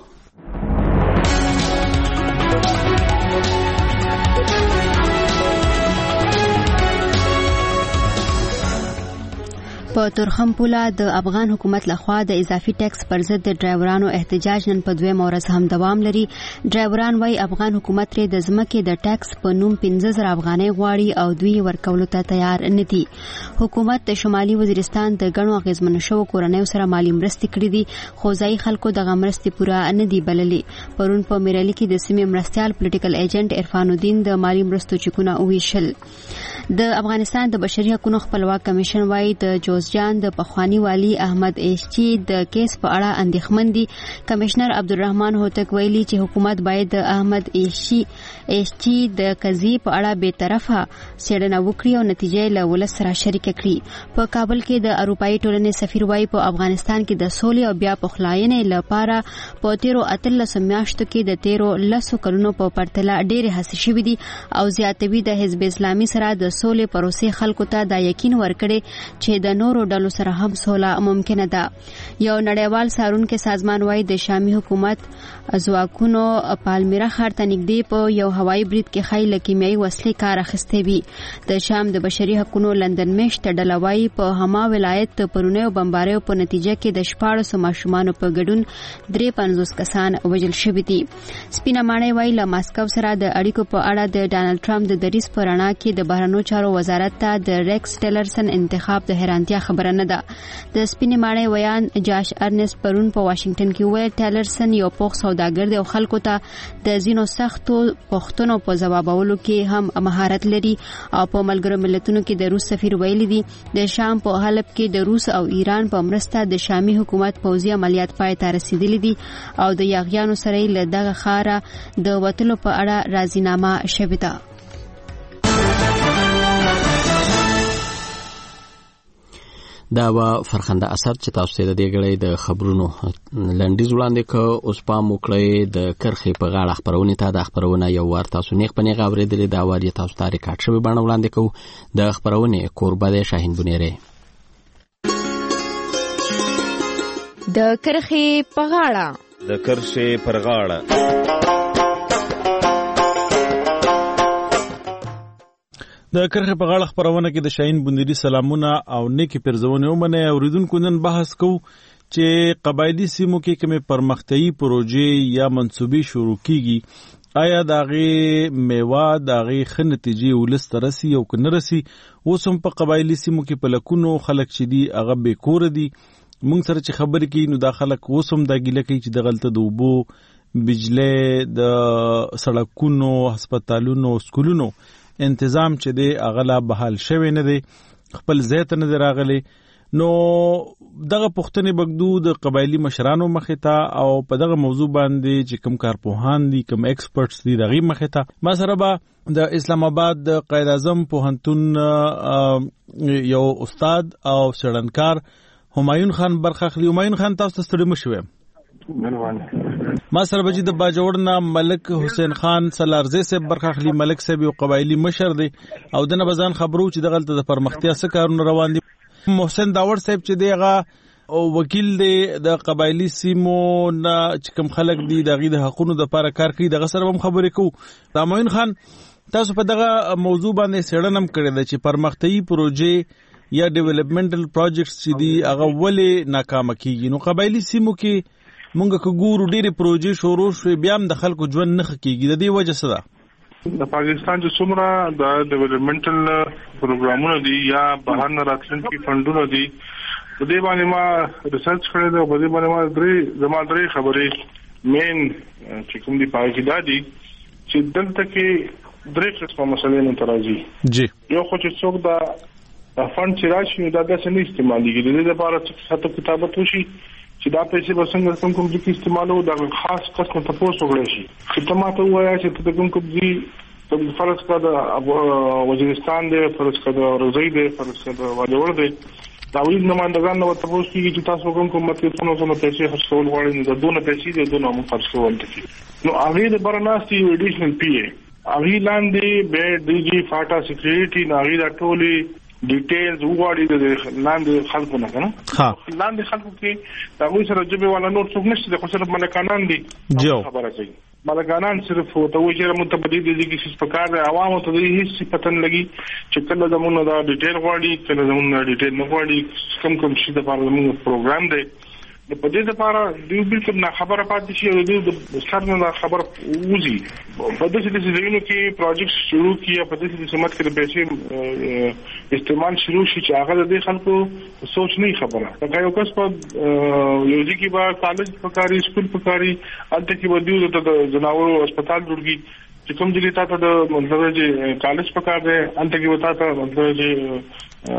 په تورخم پوله د افغان حکومت لخوا د اضافي ټیکس پر ضد د ډرایورانو احتجاج نن په 2 مورز هم دوام لري. ډرایوران وايي افغان حکومت لري د ځمکې د ټیکس په نوم 15,000 افغانۍ غواړي او دوی ورکولو ته تیار نه دي. حکومت د شمالي وزیرستان د غنو اغیزمن شو کورنۍ سره مالی مرستې کړې دي خو ځای خلکو د مرستې پوره نه دي بللې. پرون په میرالي کې د سیمې مرستيال پولیټیکل ایجنټ عرفان الدین د مالی مرستو چکونه ویشل. د افغانستان د بشري حقوقو خپلواک کمیشن وايي د جان د پخوانی والی احمد ایشچی د کیس په اړه اندېښمن دي. کمشنر عبدالرحمن هوتک ویلي چې حکومت باید د احمد ایشچی د قضیې په اړه به طرفه څېړنه وکړي او نتیجې له ولس سره شریک کړي. په کابل کې د اروپאי ټولنې سفیر وايي په افغانستان کې د سولې او بیا پخلاینې لپاره په 13 میاشتو کې د 13 کلونو په پرتله ډېرې هڅې شوې دي او زیاتوي د حزب اسلامي سره د سولې پروسې خلکو ته دا یقین ورکړي چې د نورو ډلو سره هم سوله ممکنه ده. یو نړیوال څارونکو سازمان وايي د شامي حکومت ځواکونو پالمیرا ښار ته نږدې په یو هوایي برید کې خایله کیمیاوي وسلې کار اخیستې وي. د شام د بشري حقوقو لندن میشت ډله وايي په هما ولایت پرونیو بمباریو په نتیجه کې د 14 ماشومان په ګډون 53 کسان وژل شوي دي. سپینه ماڼۍ وايي له ماسکو سره د اړیکو په اړه د ډانلډ ټرمپ د دریس پرانا کې د بهرنیو چارو وزارت ته د ریکس ټیلرسن انتخاب د حیرانتیا خبره نه ده. د سپینې ماڼۍ ویان جاش ارنست پرون په واشنگټن کې ویل ټیلرسن یو پوخ سوداګر دی او خلکو ته د ځینو سختو پوښتنو په ځوابولو کې هم مهارت لري او په ملګرو ملتونو کې د روس سفیر ویلي دي د شام په حلب کې د روس او ایران په مرسته د شامي حکومت پوځي عملیات پای ته رسیدلي دي او د یاغیانو سره له دغه ښاره د وټلو په اړه راضینامه شوې ده. دا و فرخنده اسد چې تاسو ته د دې غړې د خبرونو لنډیز وړاندې کو. اوس پام وکړئ د کرخې په غاړه خبرونه ته د خبرونه یو ور تاسو نه خپنه غوړېدلې دا واری تاسو ته ریکارډ شوی باندې وړاندې کو. د خبرونه قربه د شاهین بنيره د کرخې په غاړه د کرخې په غاړه خبرونه کې د شاهین بندری سلامونه او نیکی پرزونه ومنه اوریدونکو نن بحث کو چې قبایلی سیمو کې کومه پرمختیايي پروژې یا منسوبې شروع کیږي آیا داغه میوه داغه خنتیجی ولسترسي او کنرسي اوسم په قبایلی سیمو کې په لکونو خلک چې دي هغه به کور دي. مونږ سره چې خبرې کوي نو دا خلک اوسم دا ګیله کوي چې د غلطه د وبو بجلی د سړکونو هسپتالونو سکولونو انتظام چې دی اغلا بحال شوی نه دی خپل ځای ته نه راغلی. نو دغه پښتنې بګدو د قبایلی مشرانو مخې ته او په دغه موضوع باندې چې کوم کارپوهان دي کوم ایکسپرټس دي دغه مخې ته ما سره به د اسلام آباد د قائد اعظم پوهنتون یو استاد او څېړنکار همایون خان برخاخلی. همایون خان تاسو ته ستړي مشوي ما سره بجې د باجوړنا ملک حسین خان سلارزه صاحب برخاخلی. ملک صاحب یو قبایلی مشر دی او دنه بزان خبرو چې دغه د پرمختیا څخه کارونه روان دي. محسن داور صاحب چې دیغه وکیل دی د قبایلی سیمو نه چې کوم خلک دي دغه د حقوقو د لپاره کار کوي دغه سره هم خبرې کوو. همایون خان تاسو په دغه موضوع باندې څېړنه کړې ده چې پرمختیايي پروژې یا ډیولپمنټل پروجیکټس چې دي هغه ولې ناکامه کیږي. نو قبایلی سیمو کې مونږ که ګورو ډېرې پروژې شروع شوې بیا هم د خلکو ژوند نه ښه کیږي. د دې وجه څه ده؟ د پاکستان چې څومره د ډیولپمنټل پروګرامونه دي یا بهر نه راتلونکي فندونه دي په دې باندې ما ریسرچ کړی دی. په دې باندې ما درې خبرې مین چې کوم دي پای کې دا دي چې دلته کې درې قسمه مسلې مترازي جی یو خو چې څوک دا فند چې راشي دا د سمې استعمالي کې د دې لپاره چې ساتو کتابت وشي چې دا پیسې به څنګه کوم ځکه استعمالو د خاص قسم ته پوسټ وکړي شي چې تماته وایا چې ته کوم ځي فرض کړه وزیرستان دی فرض کړه روزي دی فرض کړه واجور دی دا وی نمائندگان نو تاسو کیږي چې تاسو کوم مطلب څنګه پیسې خرڅول غواړئ د دونه پیسې د دونه مو خرڅول دي نو هغه د برناستي ایډیشنل پی ای هغه لاندې به ډي جی فاټا سکیورټي ناغي دا ټولي ډیټیلز وګورئ د لاندې خلکو نه کنه لاندې خلکو کې دا وایي سره جبه ولا نور څوک نشته خو صرف ملکانان دي خبره کوي ملکانان صرف ته وایي چې متبدی دي چې سپکار عوامو ته هیڅ پتن لګي چې کله زمونږ دا ډیټیل غواړي کله زمونږ ډیټیل نه غواړي کوم شي د پارلمان پروګرام دی د پدې لپاره دوی بالکل نه خبره پاتې شي او دوی څرګنده خبره وځي په دې ځایونو کې پروجیکټ شروع کیه په دې سمات کې د پیسې استعمال شروع شي چې هغه د خلکو سوچ نه خبره دا یو کس په یو ځکه به کالج پکاري سکول پکاري الته کې ودیو د جناورو هسپتال جوړږي چې کوم ځای ته د مطلب چې کالج پکار دی الته کې وتا ته مطلب چې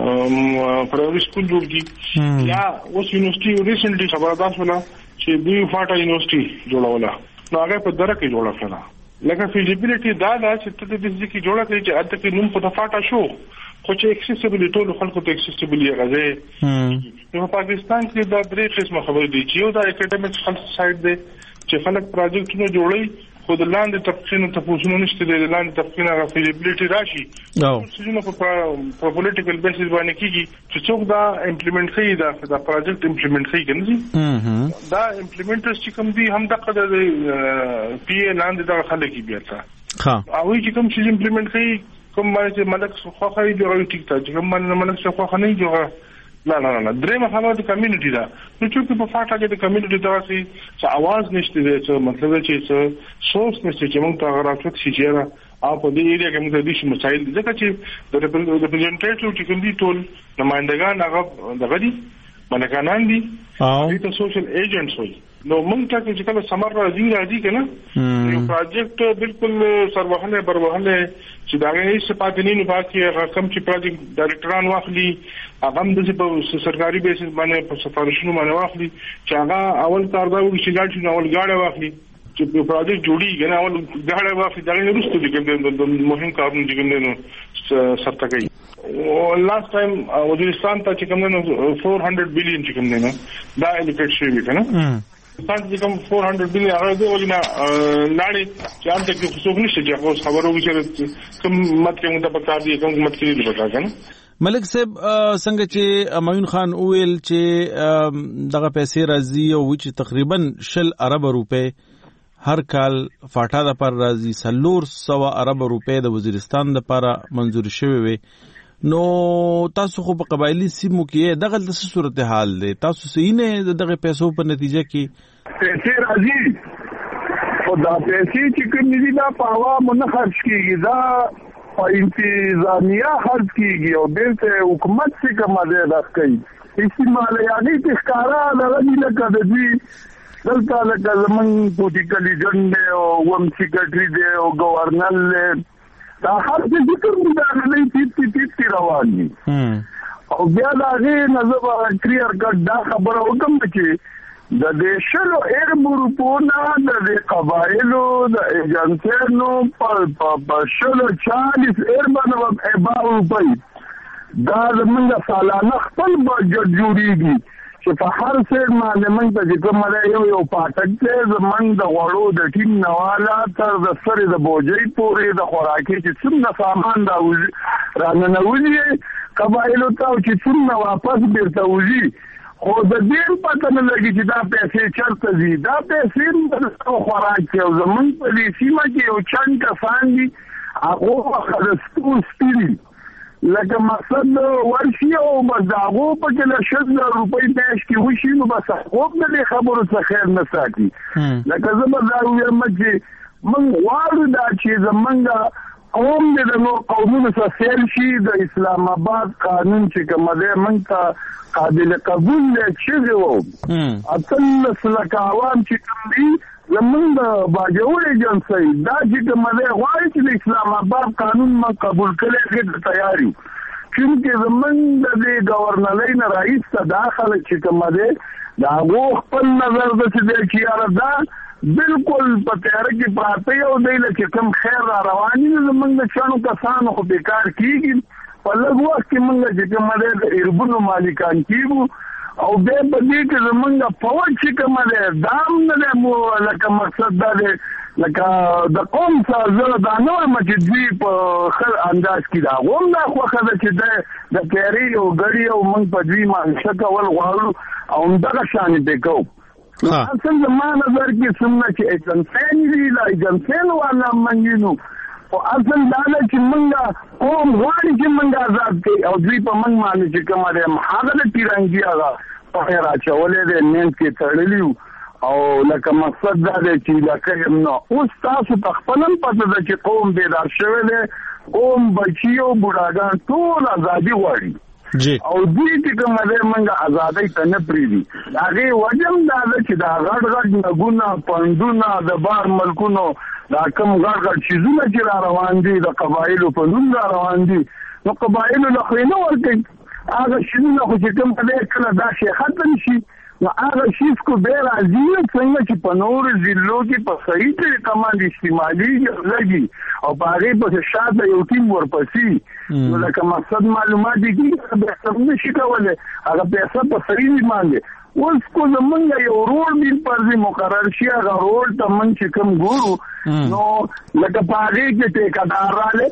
پرایویټ سکول جوړږي یا اوس یونیورسيټي ریسنټلی خبردار شوه چې دوی فاټا یونیورسيټي جوړوله نو هغه په درکه جوړه کړه لکه فیزیبিলিټي دا چې ته د دې کې جوړه کړې چې الته کې نوم په فاټا شو خو چې اکسسیبل ټول خلکو ته اکسسیبل یې راځي نو پاکستان کې دا درې قسمه خبرې دي چې یو دا اکیډمیک سایډ دی چې خلک پروجیکټونه جوړي خو د لاندې طبقې ته پوښتنه نشته د لاندې طبقې نه فیزیبিলিټي راشي څه نو په پولیټیکل بیسس باندې کیږي چې څوک دا امپلیمنٹ کوي دا پروجیکټ امپلیمنٹ کوي کنه دا امپلیمنټرز چې کوم دي هم د پی ای لاندې دا خلک بیا تا او چې کوم شي امپلیمنٹ کوي کوم باندې ملک خو خو دی ټیک ته چې کوم باندې ملک خو خو نه جوړه نه درېمه خبره د کمیونټي دا نو چې په فاټا کې د کمیونټي داسې چې आवाज نشته دی چې مطلب چې سورس نشته چې موږ ته راځي چې را او په دې ایریا کې موږ د دې مسایل ځکه چې د ریپرزنټیټیو چې کوم دي ټول نمائندگان هغه دغه دي ملکانان دي او د سوشل ایجنټس وي نو موږ ته چې کله سمر راځي کنه یو پروجیکټ بالکل سروهله بروهله چې دا هیڅ پاتې نه باقي کم چې پروجیکټ ډایرکټران واخلي هغه د سرکاري بیسس باندې په سفارشونو باندې واخلي چې هغه اول کار دا وي چې ګاډي اول گاډه واخلي چې پروجیکټ جوړي کنه اول گاډه واخلي دا نه رسته دي کوم مهم کارونه چې کوم سرته کوي او لاست ټایم وزیرستان ته چې کوم 400 بلین چې کوم نه دا الیکټ شوی کنه څنګه کوم 400 بلین هغه دی ولنه لاړې چې ان ته کې څوک نشي چې خبرو وکړي کوم مت کې موږ په کار دي کوم مت کې دي پتا کنه ملک صاحب څنګه چې معین خان اویل چې دغه پیسې راځي او چې تقریبا 10 ارب روپے هر کال فاټا د پر راځي 300 ارب روپے د وزیرستان د لپاره منزور شوی وي نو تاسو خو په قبایلی سیمو کې دغه د صورتحال دی تاسو سینه دغه پیسو په نتیجه کې پیسې راځي او دا پیسې چې کوم دي دا په عوامو نه خرج کیږي دا په انتظامیه خرج کیږي او دلته حکومت څخه کومه ده کوي استعمال یعنی د ښکارا دغه لکه د دې دلته لکه زمون پولیټیکل ایجنټ دی او وم سیکریټری دی او گورنر دا هر څه ذکر مې دا نه پیټي روان دي او بیا دا غي نظر کلیئر کټ دا خبره وکم چې د دیشلو ایربورو پونا د قبایلو د ایجنټانو په شلو 40 ایربانو ایباو روپۍ دا زمونږ سالانه خپل بجټ جوړیږي چې په هر څه باندې موږ ته کوم یو پاتک چې زمونږ د غوړو د ټیم نواله تر د سره د بوجي پورې د خوراکي چې څومره سامان دا راننوځي قبایلو ته چې څومره واپس بیرته وځي خو د دې پته نه لګي چې دا پیسې چرته دي دا پیسې د خوراکي او زمونږ په دې سیمه کې یو چند کسان دي هغه خلستو سپیری لکه مقصد ورشي او بس داغو په کې له 10 روپۍ پېښ کې وشي نو بس هغه د خبرو څخه خیر نه ساتي لکه زما دا ویم چې موږ وایو دا چې زمونږ قوم د نو قومونو سره سیل شي د اسلام آباد قانون چې کوم دی موږ ته قابل قبول دی چې وو اصل لکه عوام چې کوم دي زمونږ د باجوړ ایجنسی دا چې کوم دی غواړي چې د اسلام آباد قانون ما قبول کړي کې تیاری چې زمونږ د گورنر نه رئیس ته داخله چې کوم دی دا غو خپل نظر د چې د کیاره دا بالکل په تیار کې پراته یو دی چې کوم خیر را رواني نه موږ چانو کسانو خو بیکار کیږي په لږ وخت کې موږ چې کوم د اربونو مالکان کیږو او به په دې کې زمونږ فوج چې کوم دی دام نه مو لکه مقصد دا دی لکه د قوم سره دا نو چې دوی په خل انداز کې دا غوم نه خوخه ده چې د تیاری او غړي او موږ په دوی باندې کول غواړو او دغه شان دې کوو اصل ما نظر کې څنګه چې اجنسان دي لا اجنسان ولا منګینو او اصل دا چې موږ قوم غواړي چې موږ آزاد کړي او دوی په موږ باندې چې کومه ده محاذله تیرانګي هغه په راچولې ده نن کې تړلیو او لکه مقصد دا دی چې لکه نو اوس تاسو په خپلم پته ده چې قوم بیدار شوی دی قوم بچیو بوډاګان ټول ازادي غواړي او دوی چې کومه ده موږ ازادۍ ته نه پریږدي هغه وجم دا چې دا غړ نګونه پندونه د بار ملکونو دا کوم غړ چیزونه چې را روان دي د قبایلو په نوم را روان دي نو قبایلو له خینه ورته هغه شنو خو چې کوم په کله دا شي ختم شي نو هغه شي کو به راځي څنګه چې په نور ضلعو کې په صحیح طریقه باندې استعمالي لګي او په هغه په شاته یو ټیم ورپسې نو لکه مقصد معلومات دي چې به څنګه شي کولای هغه پیسې په صحیح باندې اوس کو زمونږ یو رول بیل پرځي مقرر شي هغه رول ته من چې کوم ګورو نو لکه په هغه کې ټیکادار رااله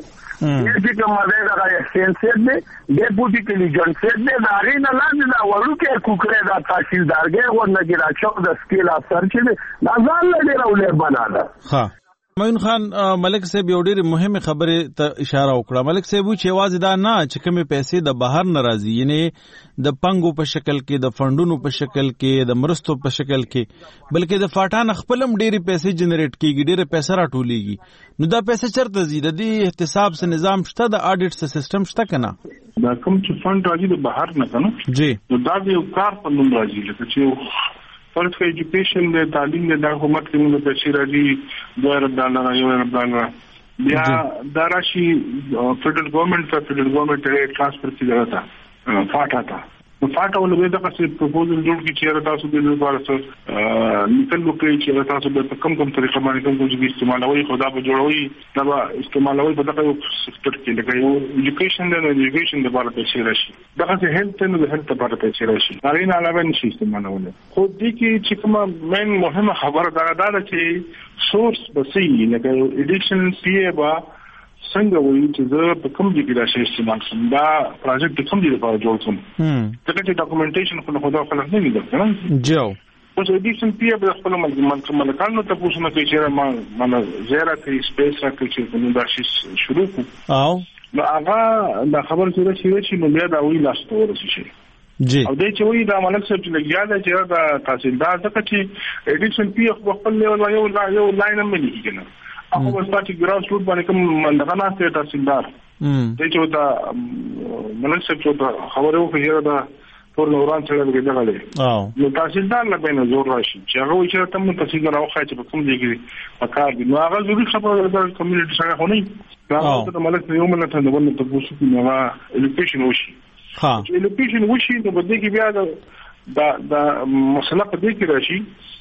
چې کوم دا سنسر دی ډیپوټي کلیجن سیټ دی دا غینه لاندې دا ورکه کوکره دا تحصیلدارګه ورنګي را چو د سکیل افسر چې دا ځان له ډیرولې بناله ها معین خان ملک صاحب یو ډېر مهمه خبره ته اشاره وکړه ملک صاحب چې واځي دا نه چې کومه پیسې د بهر ناراضي یعنی د پنګو په شکل کې د فندونو په شکل کې د مرستو په شکل کې بلکې د فاټان خپلم ډېری پیسې جنریټ کیږي ډېر پیسې راټولېږي نو دا پیسې چرته زی د دې احتساب سره نظام شته د اډیټ سیستم شته کنه دا کوم چې فند راځي د بهر نه کنه جی نو دا یو کار په نوم راځي لکه چې فرض کړئ ایجوکیشن د تعلیم د حکومت کې موږ پیسې راځي $2 بیا دا راشي فدرل ګورنمنت ټرانسفر کیږي فاټا ته فاټا ولې دا څه پروپوزل جوړ کی چې تاسو د لپاره څه نکل وکړي چې تاسو به کوم طریقه باندې کوم څه استعمالوي خدا به جوړوي دا استعمالوي په دغه سکتور کې لکه یو ایجوکیشن د ایجوکیشن د باره پیسې راشي دغه څه هیلث نه د هیلث په باره پیسې راشي هغه نه علاوه نشي استعمالول خو دې کې چې کومه مین مهمه خبره دا ده چې سورس بسې لکه ایډیشن سی با څنګه وایي چې زه په کوم ځای کې دا شی استعمال کوم دا پروژیکټ د کوم ځای لپاره جوړ کوم ځکه چې ډاکومېنټیشن خو خدا خلک نه لیدل کنه جو اوس ایډیشن پی به خپل ملکانو ته پوښتنه کوي چې ما زیرا کې سپیس راکړي چې نو دا شی شروع کو او نو هغه دا خبر چې نو بیا دا وی لاستو ورسې جی او دې چې وی دا ملک صاحب چې لګیا ده چې دا تحصیلدار ځکه چې ایډیشن پی خپل یو لاین هم نه کیږي هغه ورته ګراس روټ باندې کوم منډه نه ستې تحصیلدار دې چې دا ملک صاحب چې خبره وکړه دا ټول نوران چې لګیدل نو تحصیلدار له بینه زور راشي چې هغه چې تم تحصیلدار او خاطر په کوم ځای کې پکار دي نو هغه ضروري خبره د کمیونټي سره خونی دا ملک یو ملت ته ونه تاسو کې نو ایجوکیشن وشي چې ایجوکیشن وشي نو بده کې بیا دا مسله په دې کې راشي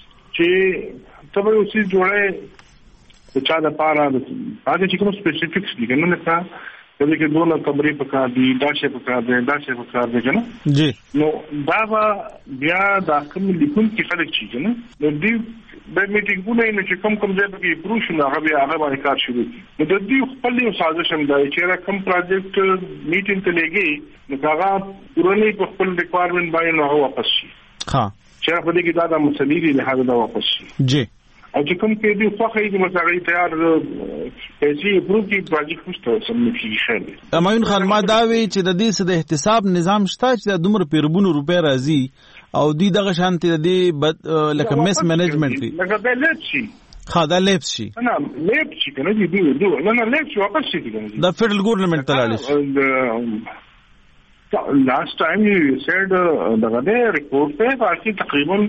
چې تبه اوسې جوړه د چا د پاره د هغه چې کوم سپیسیفیکس دي کنه نه کا د دې دوه کمرې په کار دي دا شی په کار دي کنه جی نو دا بیا د کوم لیکون کې خلک شي کنه نو دې د میټینګونه نه چې کوم ځای کې پروش نه هغه باندې کار شروع دي نو د دې خپل یو سازش هم دی چې کوم پروجیکټ میټینګ ته لګي نو هغه پرونی په خپل ریکوایرمنت باندې نه واپس شي ها چې په دې کې دا مسلې دي هغه دا واپس شي جی او چې کوم کې دي خو خې د مساغي تیار پیسې پروګي پروجیکټ مشته سم نشي امایون خان ما دا وی چې د دې د احتساب نظام شته چې د دومره پیربونو روپے راځي او دوی دغه شانتي د دې لکه میس منیجمنت دي لکه د لیپ شي دا لیپ شي نه لیپ شي کنه دي نه لیپ شي واپس شي کنه د فدرل ګورنمنت تلاله last time you said the report पे बाकी तकरीबन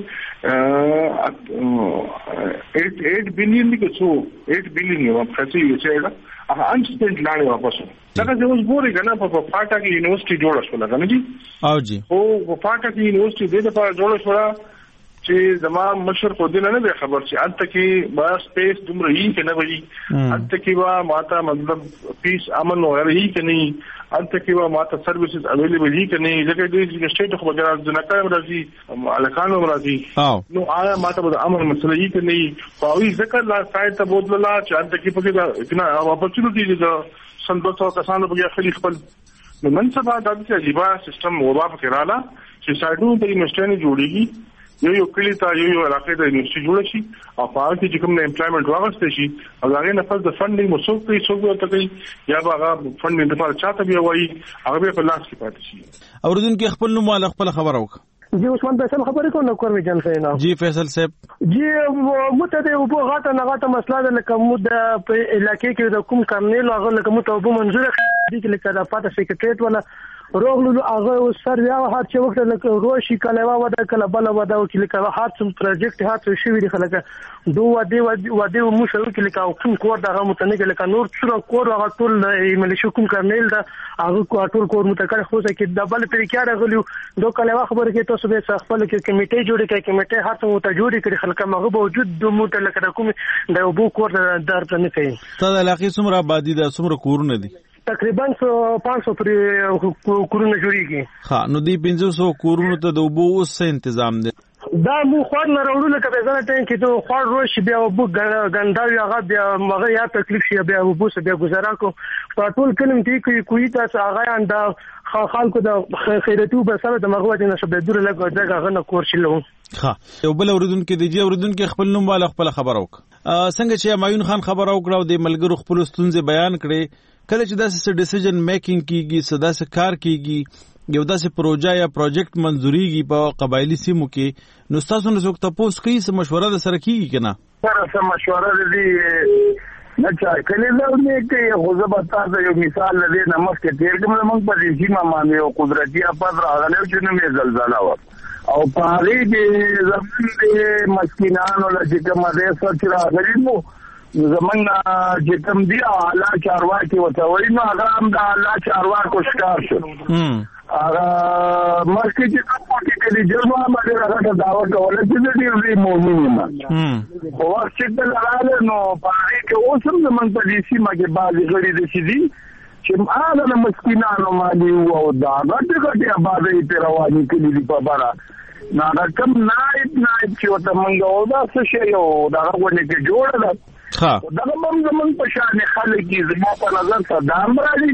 8 billion की so 8 billion है आप कैसे ये said unspent लाने वापस लगा जो उस बोरे का ना फाटा की यूनिवर्सिटी जोड़ा छोड़ा था ना जी आओ जी वो फाटा की यूनिवर्सिटी दे दफा जोड़ा छोड़ा چې زما مشر خو دې نه خبر چې انت کې با سپیس دومره یې کې نه وي انت کې وا ماته مطلب پیس امن وغیرہ یې کې نه انت کې وا ماته سرویسز اویلیبل یې کې نه لکه دې سټیټ خو بغیر ځنکای راځي الکانو راځي نو آیا ماته د امن مسله یې کې نه پاوی ذکر لا سایت ته بوتلا چې انت کې پکې اتنا اپورچونټی دي سندوسو کسانو په خلی خپل نو نن سبا د دې عجیبه سیستم وبا په رااله چې سایډونو ته انویسټمنټ جوړیږي یو کلی ته یو علاقې ته انویسټي جوړ شي او په هغه کې کوم نه امپلایمنت واغسته شي او هغه نه پس د فندینګ مسوک کوي څوک ته کوي یا هغه فندینګ لپاره چاته بیا وایي هغه په لاس کې پاتې شي اوردونکو خپل نوم او خپل خبر وکړه जी عثमान फैसल खबर को नौकर में जन से ना जी फैसल साहब जी متده وبو غاټه نغاټه مسله ده لکه مود په علاقې کې د کوم کارنیل هغه لکه متوبو منظور دي چې لکه د پاته سیکریټریټ ولا روغلو هغه سر بیا هات چې وخت لکه روشي کله ودا کله بل ودا او لکه هات سم پروجیکټ هات شي وی خلک دوه مو شو کې لکه کوم کور دغه متنګ لکه نور څو کور هغه ټول ملي کوم کارنیل ده هغه ټول کور متکر خو چې د بل طریقې راغلیو دوه کله خبر کې تاسو به خپل کې کمیټه جوړه کړئ کمیټه هات مو ته جوړې کړي خلک هغه وجود د مو ته لکه کوم د وبو کور درته نه کوي ته د علاقې څومره آبادی ده څومره کورونه دي تقریبا 500 پر کورونه جوړیږي ها نو دی 500 کورونو ته د وبو اوس تنظیم دي دا مو خور نه راوړل لکه به ځنه ټین کې ته خور روش بیا وبو ګنداوی هغه بیا مغه یا تکلیف شي بیا وبو سه بیا گزارا کو په ټول کلم دی کوی تاسو هغه انده خلکو د خیرتو بسره د مغوت نه شبه دور لګو ځای غنه کور شلو ها یو بل اوردونکو دی اوردونکو خپل نوم والا خپل خبر وک څنګه چې مایون خان خبر وکړو د ملګرو خپل ستونزې بیان کړي کله چې داسې ډیسیژن میکینګ کیږي سداسه کار کیږي یو داسې پروژه یا پروجیکټ منځوريږي په قبایلی سیمو کې نو تاسو نو څوک تاسو کوي څه مشوره د سره کیږي کنه سره مشوره دي نه چا کله نو نه کې خو زبتا یو مثال لري نمک کې تیر کوم موږ په دې سیمه باندې یو قدرتي اپاز راغلی چې نو مې زلزلہ و او پاره کې زمين دې مسکینانو لږه کوم دې سوچ راغلی مو زمنګ چې کوم دی الله چارواکي وته وای نو هغه هم د الله چارواکو ښکار شو هغه مرکه چې کوم کې د جرمه باندې راغله دعوت کوله چې دې مؤمنین خو وخت چې راغله نو پاره کې اوسم زمنګ په دې سیمه کې بعضی غړي د سيدي چې هغه مسکینانو باندې وو دا غټه آبادی په رواني کې دي په بارا نه کوم نایب چې وته منګو دا څه شی یو دا غوډه کې جوړه ده دا هم زمون په شان خلک زما په نظر ته دا امرالي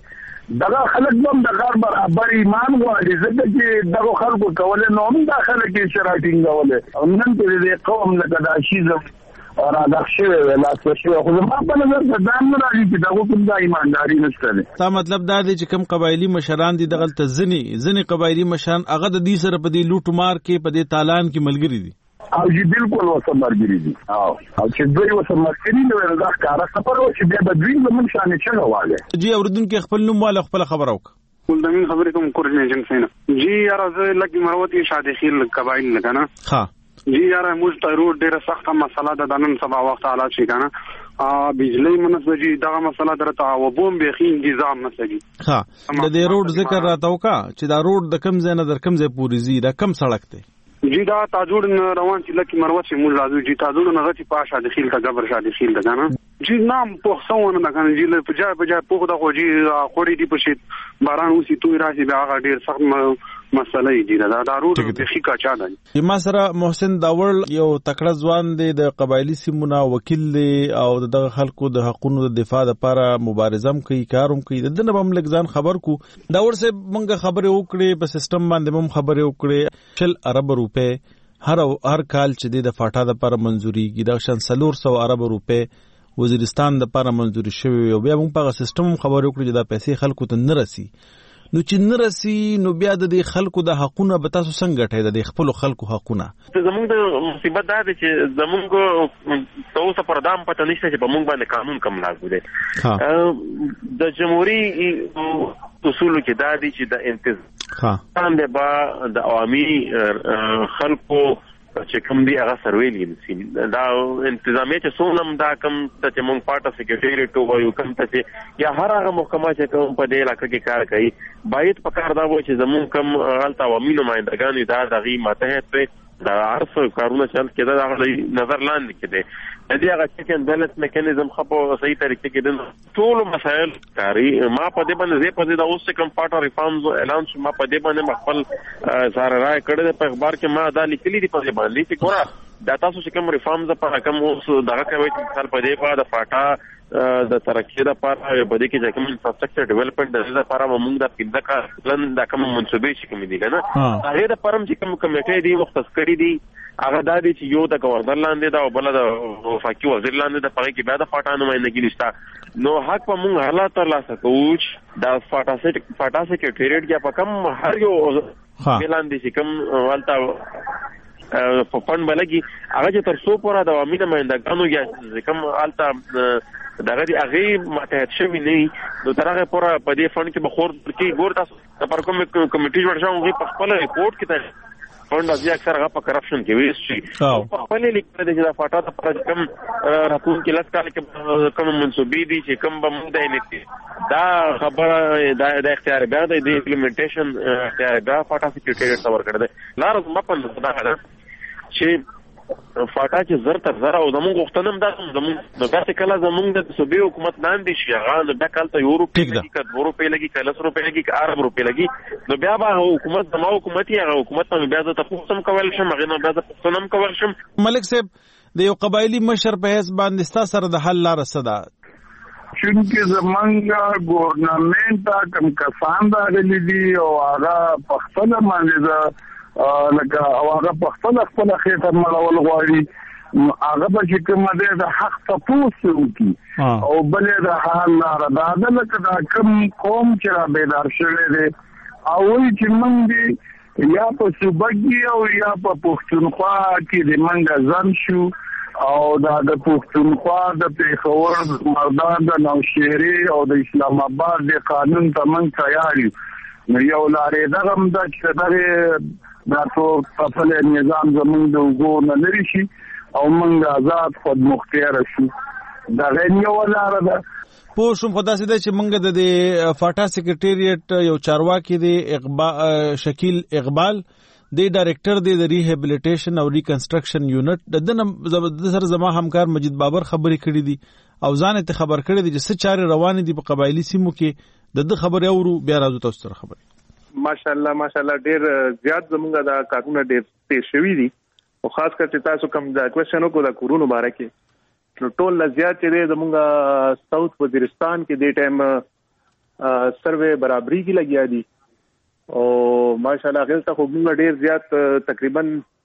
چې دا خلک هم د غر برابر ایمان غواړي ځکه چې دا خلکو کوله نو هم دا خلک شراټینګ کوله نن په دې قوم لکه دا شیزم را دښوي ولا څه شي خو زما په نظر ته دا امرالي چې دا کوم د ایمانداري نشته دا مطلب دا دی چې کوم قبایلی مشران دي دغه ځنی قبایلی مشران هغه د دې سره په دې لوټ مار کې په دې تالان کې ملګری دي او چې بالکل وسمرګری دي او چې دوی وسمرګری نو دا کار سفر او چې بیا د دوی زمون شان چلو واله جی اوردونکو خپل نوم والا خپل خبر وک ولدمین خبرې کوم کورنۍ جنگ سینا جی یار زه لګي مروتی شاده خیل قبایل لګانا ها جی یار موږ ته روډ ډیره سخته مسله ده د نن سبا وخت حالات شي کنه بجلی منسجی دغه مسله درته او بوم به خین نظام مسجی ها د دې روډ ذکر راتاو کا چې دا روډ د کم ځای نه در کم ځای پوری زی دا کم سړک دی جی دا تاجور روان چې لکه مروت چې موږ لازم جی تاجور نه غتی پاشا د خیل ته جبر شادي خیل ده کنه جی نام په څونه نه کنه جی له په جای په د خو جی خوړې دی په شي باران اوسې توي راځي بیا هغه ډیر سخت مسله دی دا ضروري د خي کا چا دی ما سره محسن داول یو تکړه ځوان دی د قبایلی سیمونه وکیل دی او د خلکو د حقوقو د دفاع لپاره مبارزه کوي کاروم کوي د دنه بم لګ خبر کو دا ورسه مونږه خبره وکړې په سیستم باندې هم خبره وکړې 6 ارب روپے هر کال چې د فاټا لپاره منزوري کی د 300 ارب روپے وزیرستان لپاره منزوري شوی او بیا موږ په سیستم خبره وکړو چې دا پیسې خلکو ته نه رسي نو چې نرسي نو بیا د خلکو د حقونه به تاسو څنګه ټای د خپل خلکو حقونه زمونږ د مصیبت دا دی چې زمونږ تاسو پر دام پته نشته چې په موږ باندې قانون کوم لاګو دی د جمهوریت اصول کې دا دی چې د انتظام د با د عوامي خلکو چې کوم دی هغه سرویلین دا انتظامیه چې څومره دا کم ته مونږ پارټ اف سیکریټریټ وایو کم ته یا هر هغه محکمه چې کوم په دې علاقې کې کار کوي باید په کار دا و چې زموږ کم غلطه عوامي نمائندګان دا دغه ماتحت دا عرف کارونه چل کېده دا نظر لاندې کېده د دې هغه چیک اند بیلنس میکانیزم خو په صحیح طریقې کې د ټول مسایل کاری ما په دې باندې په دې د اوس کم پارټ ریفارمز اعلان شو ما په دې باندې خپل سره راي کړی په اخبار کې ما دا لیکلي دي په دې باندې چې ګوره دا تاسو چې کوم ریفارمز په کوم اوس دغه کوي چې مثال په دې په د فاټا د ترقی لپاره په دې کې چې کوم انفراستراکچر ډیولپمنٹ د لپاره موږ د پنځه کال پلان د کوم منسوبې چې کوم دي نه هغه د پرم چې کوم کمیټې دي مختص کړي دي هغه د دې چې یو د گورنر لاندې دا او بل د وفاقي وزیر لاندې د پاره کې بیا د فاټا نمائندګي نشته نو حق په موږ حالات ترلاسه کوو دا فاټا سیکریټریټ یا په کوم هر یو لاندې چې کوم والتا په فند بلګي هغه چې تر څو پورا د عوامي نمائندګانو یا کوم التا دغه دی هغه متحد شوی نه نو ترغه پورا په دې فند کې بخور کې ګور تاسو پر کوم کمیټې جوړ شوی هغه په خپل ریپورت کې ته فند ازي اکثر هغه په کرپشن کې ویس شي په خپل لیکل دي چې دا فاټا ته پر کوم راکون کې لږ کال کې کوم منسوبې دي چې کوم به موږ نه دا خبره د اختیار بیا د امپلیمنټیشن اختیار بیا فاټا سیکریټریټ څور کړی دی لار ما په دا چې فاټا چې زر تر زر او زموږ غوښتنه هم دا زموږ نو تاسو کله زموږ د صوبې حکومت لاندې شي هغه د کال ته یورو کې لګي ک 2 روپے لګي ک 10 روپے لګي ک 8 روپے لګي نو بیا به حکومت زموږ حکومت یې هغه حکومت ته بیا د تخصص کول شم هغه نو بیا د تخصص کول شم ملک صاحب د یو قبایلی مشر په حساب باندې سره د حل لار صدا چونکه زمونږ ګورنمنت کم کسان راغلي دي او هغه په خپل باندې لکه هغه په خپل خېټه مړول غواړي هغه به چې کوم د حق تاسو وکي او بلې د حال لار دا لکه دا کوم قوم چې را بیدار شوی دی او چې موږ یا په صوبګي او یا په پښتونخوا کې د منګ ځان شو او دا د پښتونخوا د پیښور مردان د نوشهري او د اسلام آباد د قانون ته موږ تیار یو نو یو لارې دغه هم دا چې دا ټول خپل نظام زموږ د وګور نه لري شي او موږ آزاد خود مختار شو دا غنیو لاره ده پوه شوم خدا سي چې موږ د فاټا سیکریټریټ یو چارواکي دی شکیل اقبال دی ډایریکټر دی د ریهابلیټیشن او ریکنسټرکشن یونټ د سره زما همکار مجید بابر خبرې کړې دي او ځان ته خبر کړې دي چې څه چارې روان دي په قبایلی سیمو کې د خبرې اورو بیا راځو تاسو سره خبرې ماشاءالله ډیر زیات زمونږ د کارونه ډیر تیز شوی دي او خاص کر چې تاسو کوم دا کوېشنو کو د کورونو باره کې نو ټول زیات چې زمونږ ساوث وزیرستان کې د ټایم سروې برابرۍ کې لګیا دي او ماشاءالله غلطه خو موږ ډیر زیات تقریبا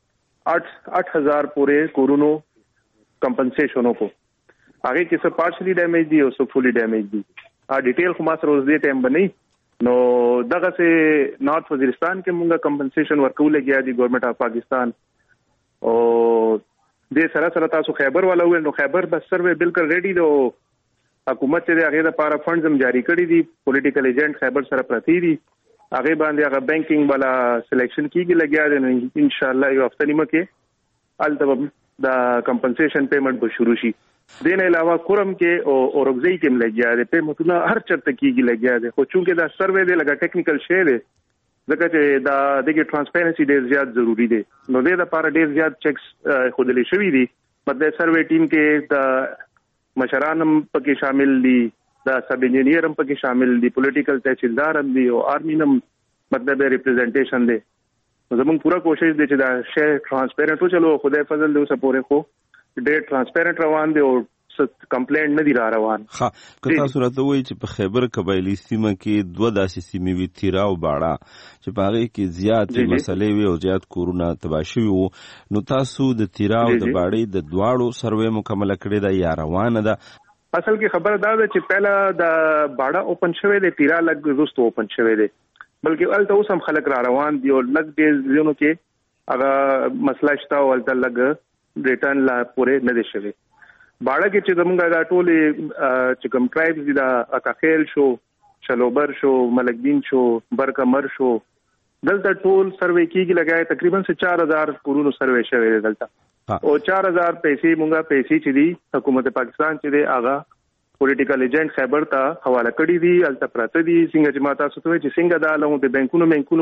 8000 پورې کورونو کمپنسیشنو کو هغه کې څه پارشلی ډیمیج دي او څه فولي ډیمیج دي ډیټیل خو ما سره اوس دې ټایم باندې نو دغه سه نارث وزیرستان کې موږ کمپنسیشن ورکول لګیا دي ګورنمنت اف پاکستان او د سره تاسو خیبر والا وې نو خیبر بس سروې بالکل ریډي دي حکومت دې هغه لپاره فندز هم جاری کړی دي پولیټیکل ایجنټ خیبر سره پرتی دي هغه باندې هغه بانکینګ والا سلیکشن کیږي لګیا دي ان شاء الله یو هفته نیمه کې الته دا کمپنسیشن پیمنٹ به شروع شي دین علاوه کورم کې او اورګزي کې لګیا دي پیمنټونه هر چرته کیږي لګیا دي خو چونکه دا سروې دی لګا ټیکنیکل شی دی ځکه چې دا دغه ترانسپیرنسي ډیر زیات ضروری دی نو د لپاره ډیر زیات چیکس خودلې شوی دي مطلب سروې ټیم کې دا مشرانم پکې شامل دي دا سب انجینیر هم پکې شامل دي پولیټیکل تحصیلدار هم دي او آرمي هم مطلب ریپرزنټیشن دي زموږ پورا کوشش دی چې دا شی ترانسپیرنٹ وچلو خدای فضل دې اوسه پورې خو ډېر ترانسپیرنٹ روان دي او کمپلینټ نه دی روان ها کله صورت وای چې په خیبر قبایلی سیمه کې دوه داسې سیمې وی تیرا او باړه چې په هغه کې زیات مسلې وي او زیات کورونه تباشوي وو نو تاسو د تیرا او د باړې د دواړو سروې مکمل کړې ده یا روانه ده اصل کې خبر دا ده چې پہلا د باړه اوپن شوه دی تیرا لګ روست اوپن شوه دی بلکې الته اوس هم خلک را روان دي او لګ دې ځینو کې هغه مسله شته او الته لګ ریټرن لا پورې نه دي شوی باړه کې چې زمونږ دا ټولې چې کوم ټرایبز دي دا اکاخیل شو چلوبر شو ملکدین شو برکمر شو دلته ټول سروې کېږي لګای تقریبا 4000 کورونو سروې شوی دی دلته او 4000 پیسې مونږه پیسې چې دي حکومت پاکستان چې دی هغه پولیټیکل ایجنټ خیبر ته حواله کړی دي الته پراته دي څنګه چې ماته ستوي چې څنګه دا لوم د بانکونو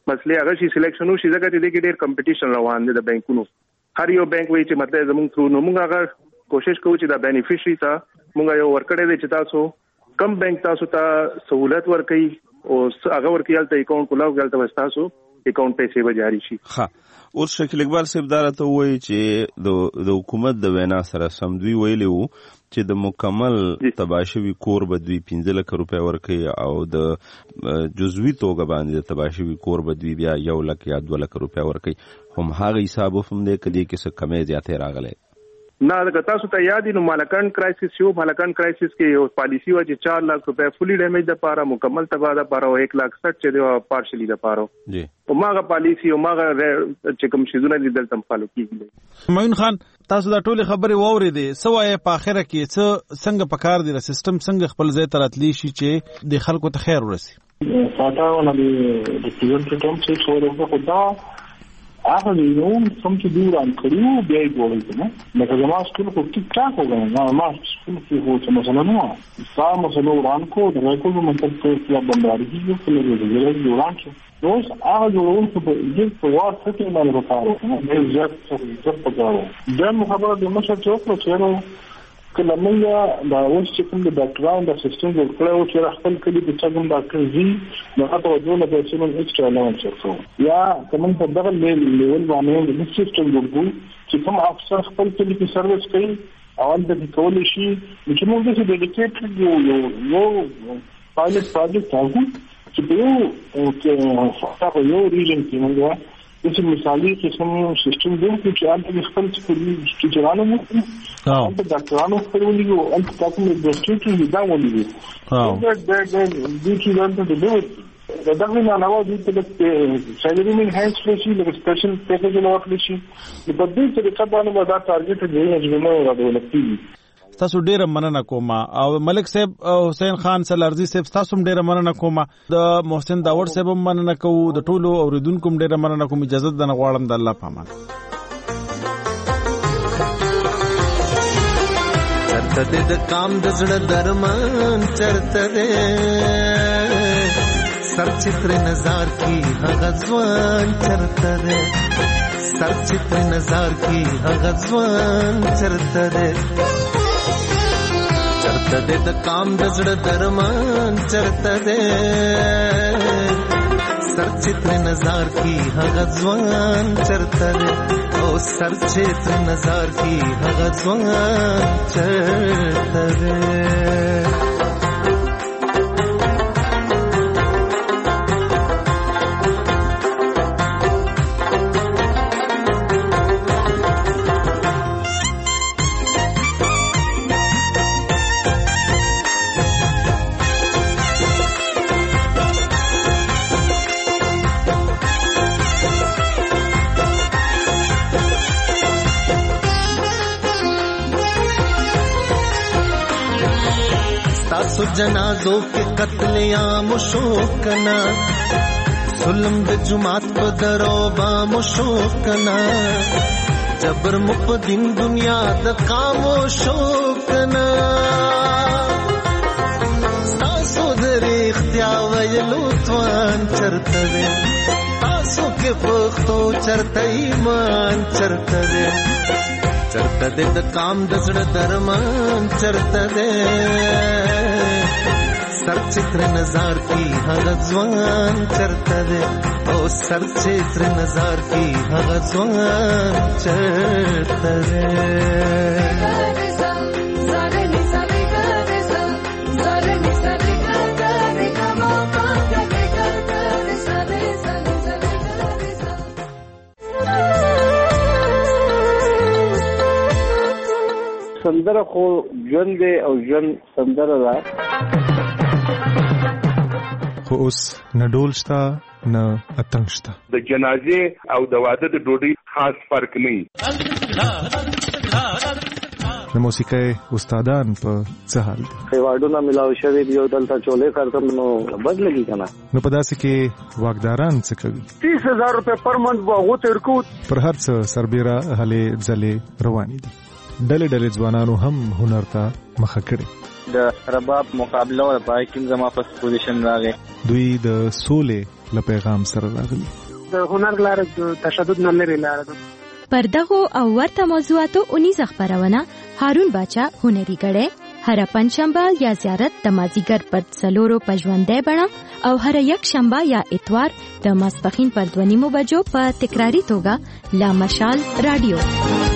مسلې هغه شي سلیکشن وشي ځکه چې د کې ډېر کمپټیشن روان دی د بانکونو. هر یو بانک وایي چې مطلب زموږ تھرو نو موږ هغه کوشش کوو چې دا بینیفیشري ته موږ یو ورکړی دی چې تاسو کم بانک تاسو ته سہولت ورکړي او هغه ورکړي ته اکاونټ کولاو کړل تاسو اکاونټ پیسې به جاری شي. ها اوس شکیل اقبال صاحب دا راته وایي چې د حکومت د وینا سره سم دوی ویلي وو چې د مکمل تباشوي کور به دوی 15 لک روپیا ورکړي او د جزوي توګه باندې د تباشوي کور به دوی بیا 1 لک یا 2 لک روپیا ورکړي. هم هغه حساب هم دې کدي کې څه کمې زیاتې راغلي نه. دا تاسو ته یاد دي نو مالکان کرایسس یو مالکان کرایسس کې یو پالیسی و چې 4 لک روپیا فولي ډیمیج د پاره مکمل تباہ د پاره 1 لک 60 چې دی پارشلی د پاره جی او ماغه پالیسی او ماغه چې کوم شیزونه دي دلته فالو کیږي. معین خان تاسو دا ټول خبره واورېدې سوای په اخره کې څنګه پکار دی سیستم څنګه خپل ځای تراتلی شي چې د خلکو ته خیر ورسي. فاټاونه د سیونت ټوم چې څو خدا هغه یو سم چې دوران کړیو بیا یې جوړې نه لکه زما سکول کو ټیک ټاک وګڼه نه ما سکول کې هو چې مثلا نو ستا مثلا وران کو د ریکورډ منطق کې یا بمباري کې په لږه جوړان شو نو هغه جوړون په دې په واسطه کې باندې وکړو نه زیات څه پکاره دا مخابره د مشه چې کله موږ دا اوس چې کوم د ډاکټرانو د سیستم جوړ کړو چې خپل کلی د څنګه ډاکټر زی نو هغه ټول د سیمن ایکسترا الاونس ورکړو یا کوم په دغه لیول باندې د سیستم جوړو چې کوم افسر خپل کلی کې سرویس کوي او د کول شي چې موږ د ډیډیکیټډ یو پایلټ پروجیکټ هغه چې یو ریجن کې موږ د مثالي قسم سیستم جوړ چې هغه خپل چې چلانو مو او د ډاکټرانو خپل ولګو او تاسو د ډاکټر دا ولګو دا چې لاندې د دوی دا نه نو د دې سیلري من هانس فشي د سپیشل پیکیج نو خپل شي په دې طریقه باندې دا ټارګټ دی چې نو راځي. تاسو ډیره مننه کوم او ملک صاحب حسین خان سلارزی صاحب تاسو ډیره مننه کوم د محسن داور صاحب مننه کوم د ټولو اوریدونکو ډیره مننه کوم اجازه د نغواړم د الله پامان. چرته د کام د زړه درمان چرته ده سر چتر نظر کی هغه ځوان چرته ده سر چتر نظر کی هغه ځوان چرته ده چرته دې د کام د زړه درمان چرته دې سر چتر نظر کی هغه ځوان چرته دې او سر چتر نظر کی هغه ځوان چرته دې. تاسو جنازو کے قتل عام شوکنا ظلم د جماعت په درو با مشوکنا جبر مقدم دنیا د قامو شوکنا تاسو در اختیار ویلو توان چرته تاسو کې پختو چرته ایمان چرته چرته د کام د زړه درمان چرته سر چتر نظر کی هغه ځوان چرته او سر چتر نظر کی هغه ځوان چرته سندره خو ژوند دی او ژوند سندره ده خو اوس نه ډول شته نه اتنګ شته د جنازې او د واده د ډوډۍ خاص فرق نه د موسیقۍ استادان په څه حال دي ایوارډونه ملاو شوی دی او دلته چولې کارتم نو بدلږي کنه نو په داسې کې واګداران څه کوي 30000 روپے پر منث وغو ترکو پر هر څه سربېره هلې ځلې روانې دي ډلې ځوانانو هم هنر ته مخه کړي د رباب مقابله او پای کې زما په پوزیشن راغی دوی د سولې له پیغام سره راغلي. د هنر لاره د تشدد نه لري لاره ده. پر دغه او ورته موضوعاتو اونیزه خبرونه هارون باچا هنري غړې هر پنځشنبه یا زیارت د مازیګر پر 4 په ژوندۍ بڼه او هر یک شنبه یا اتوار د ماسپخین پر 2 بجو په تکراری توګه لا مشال رادیو.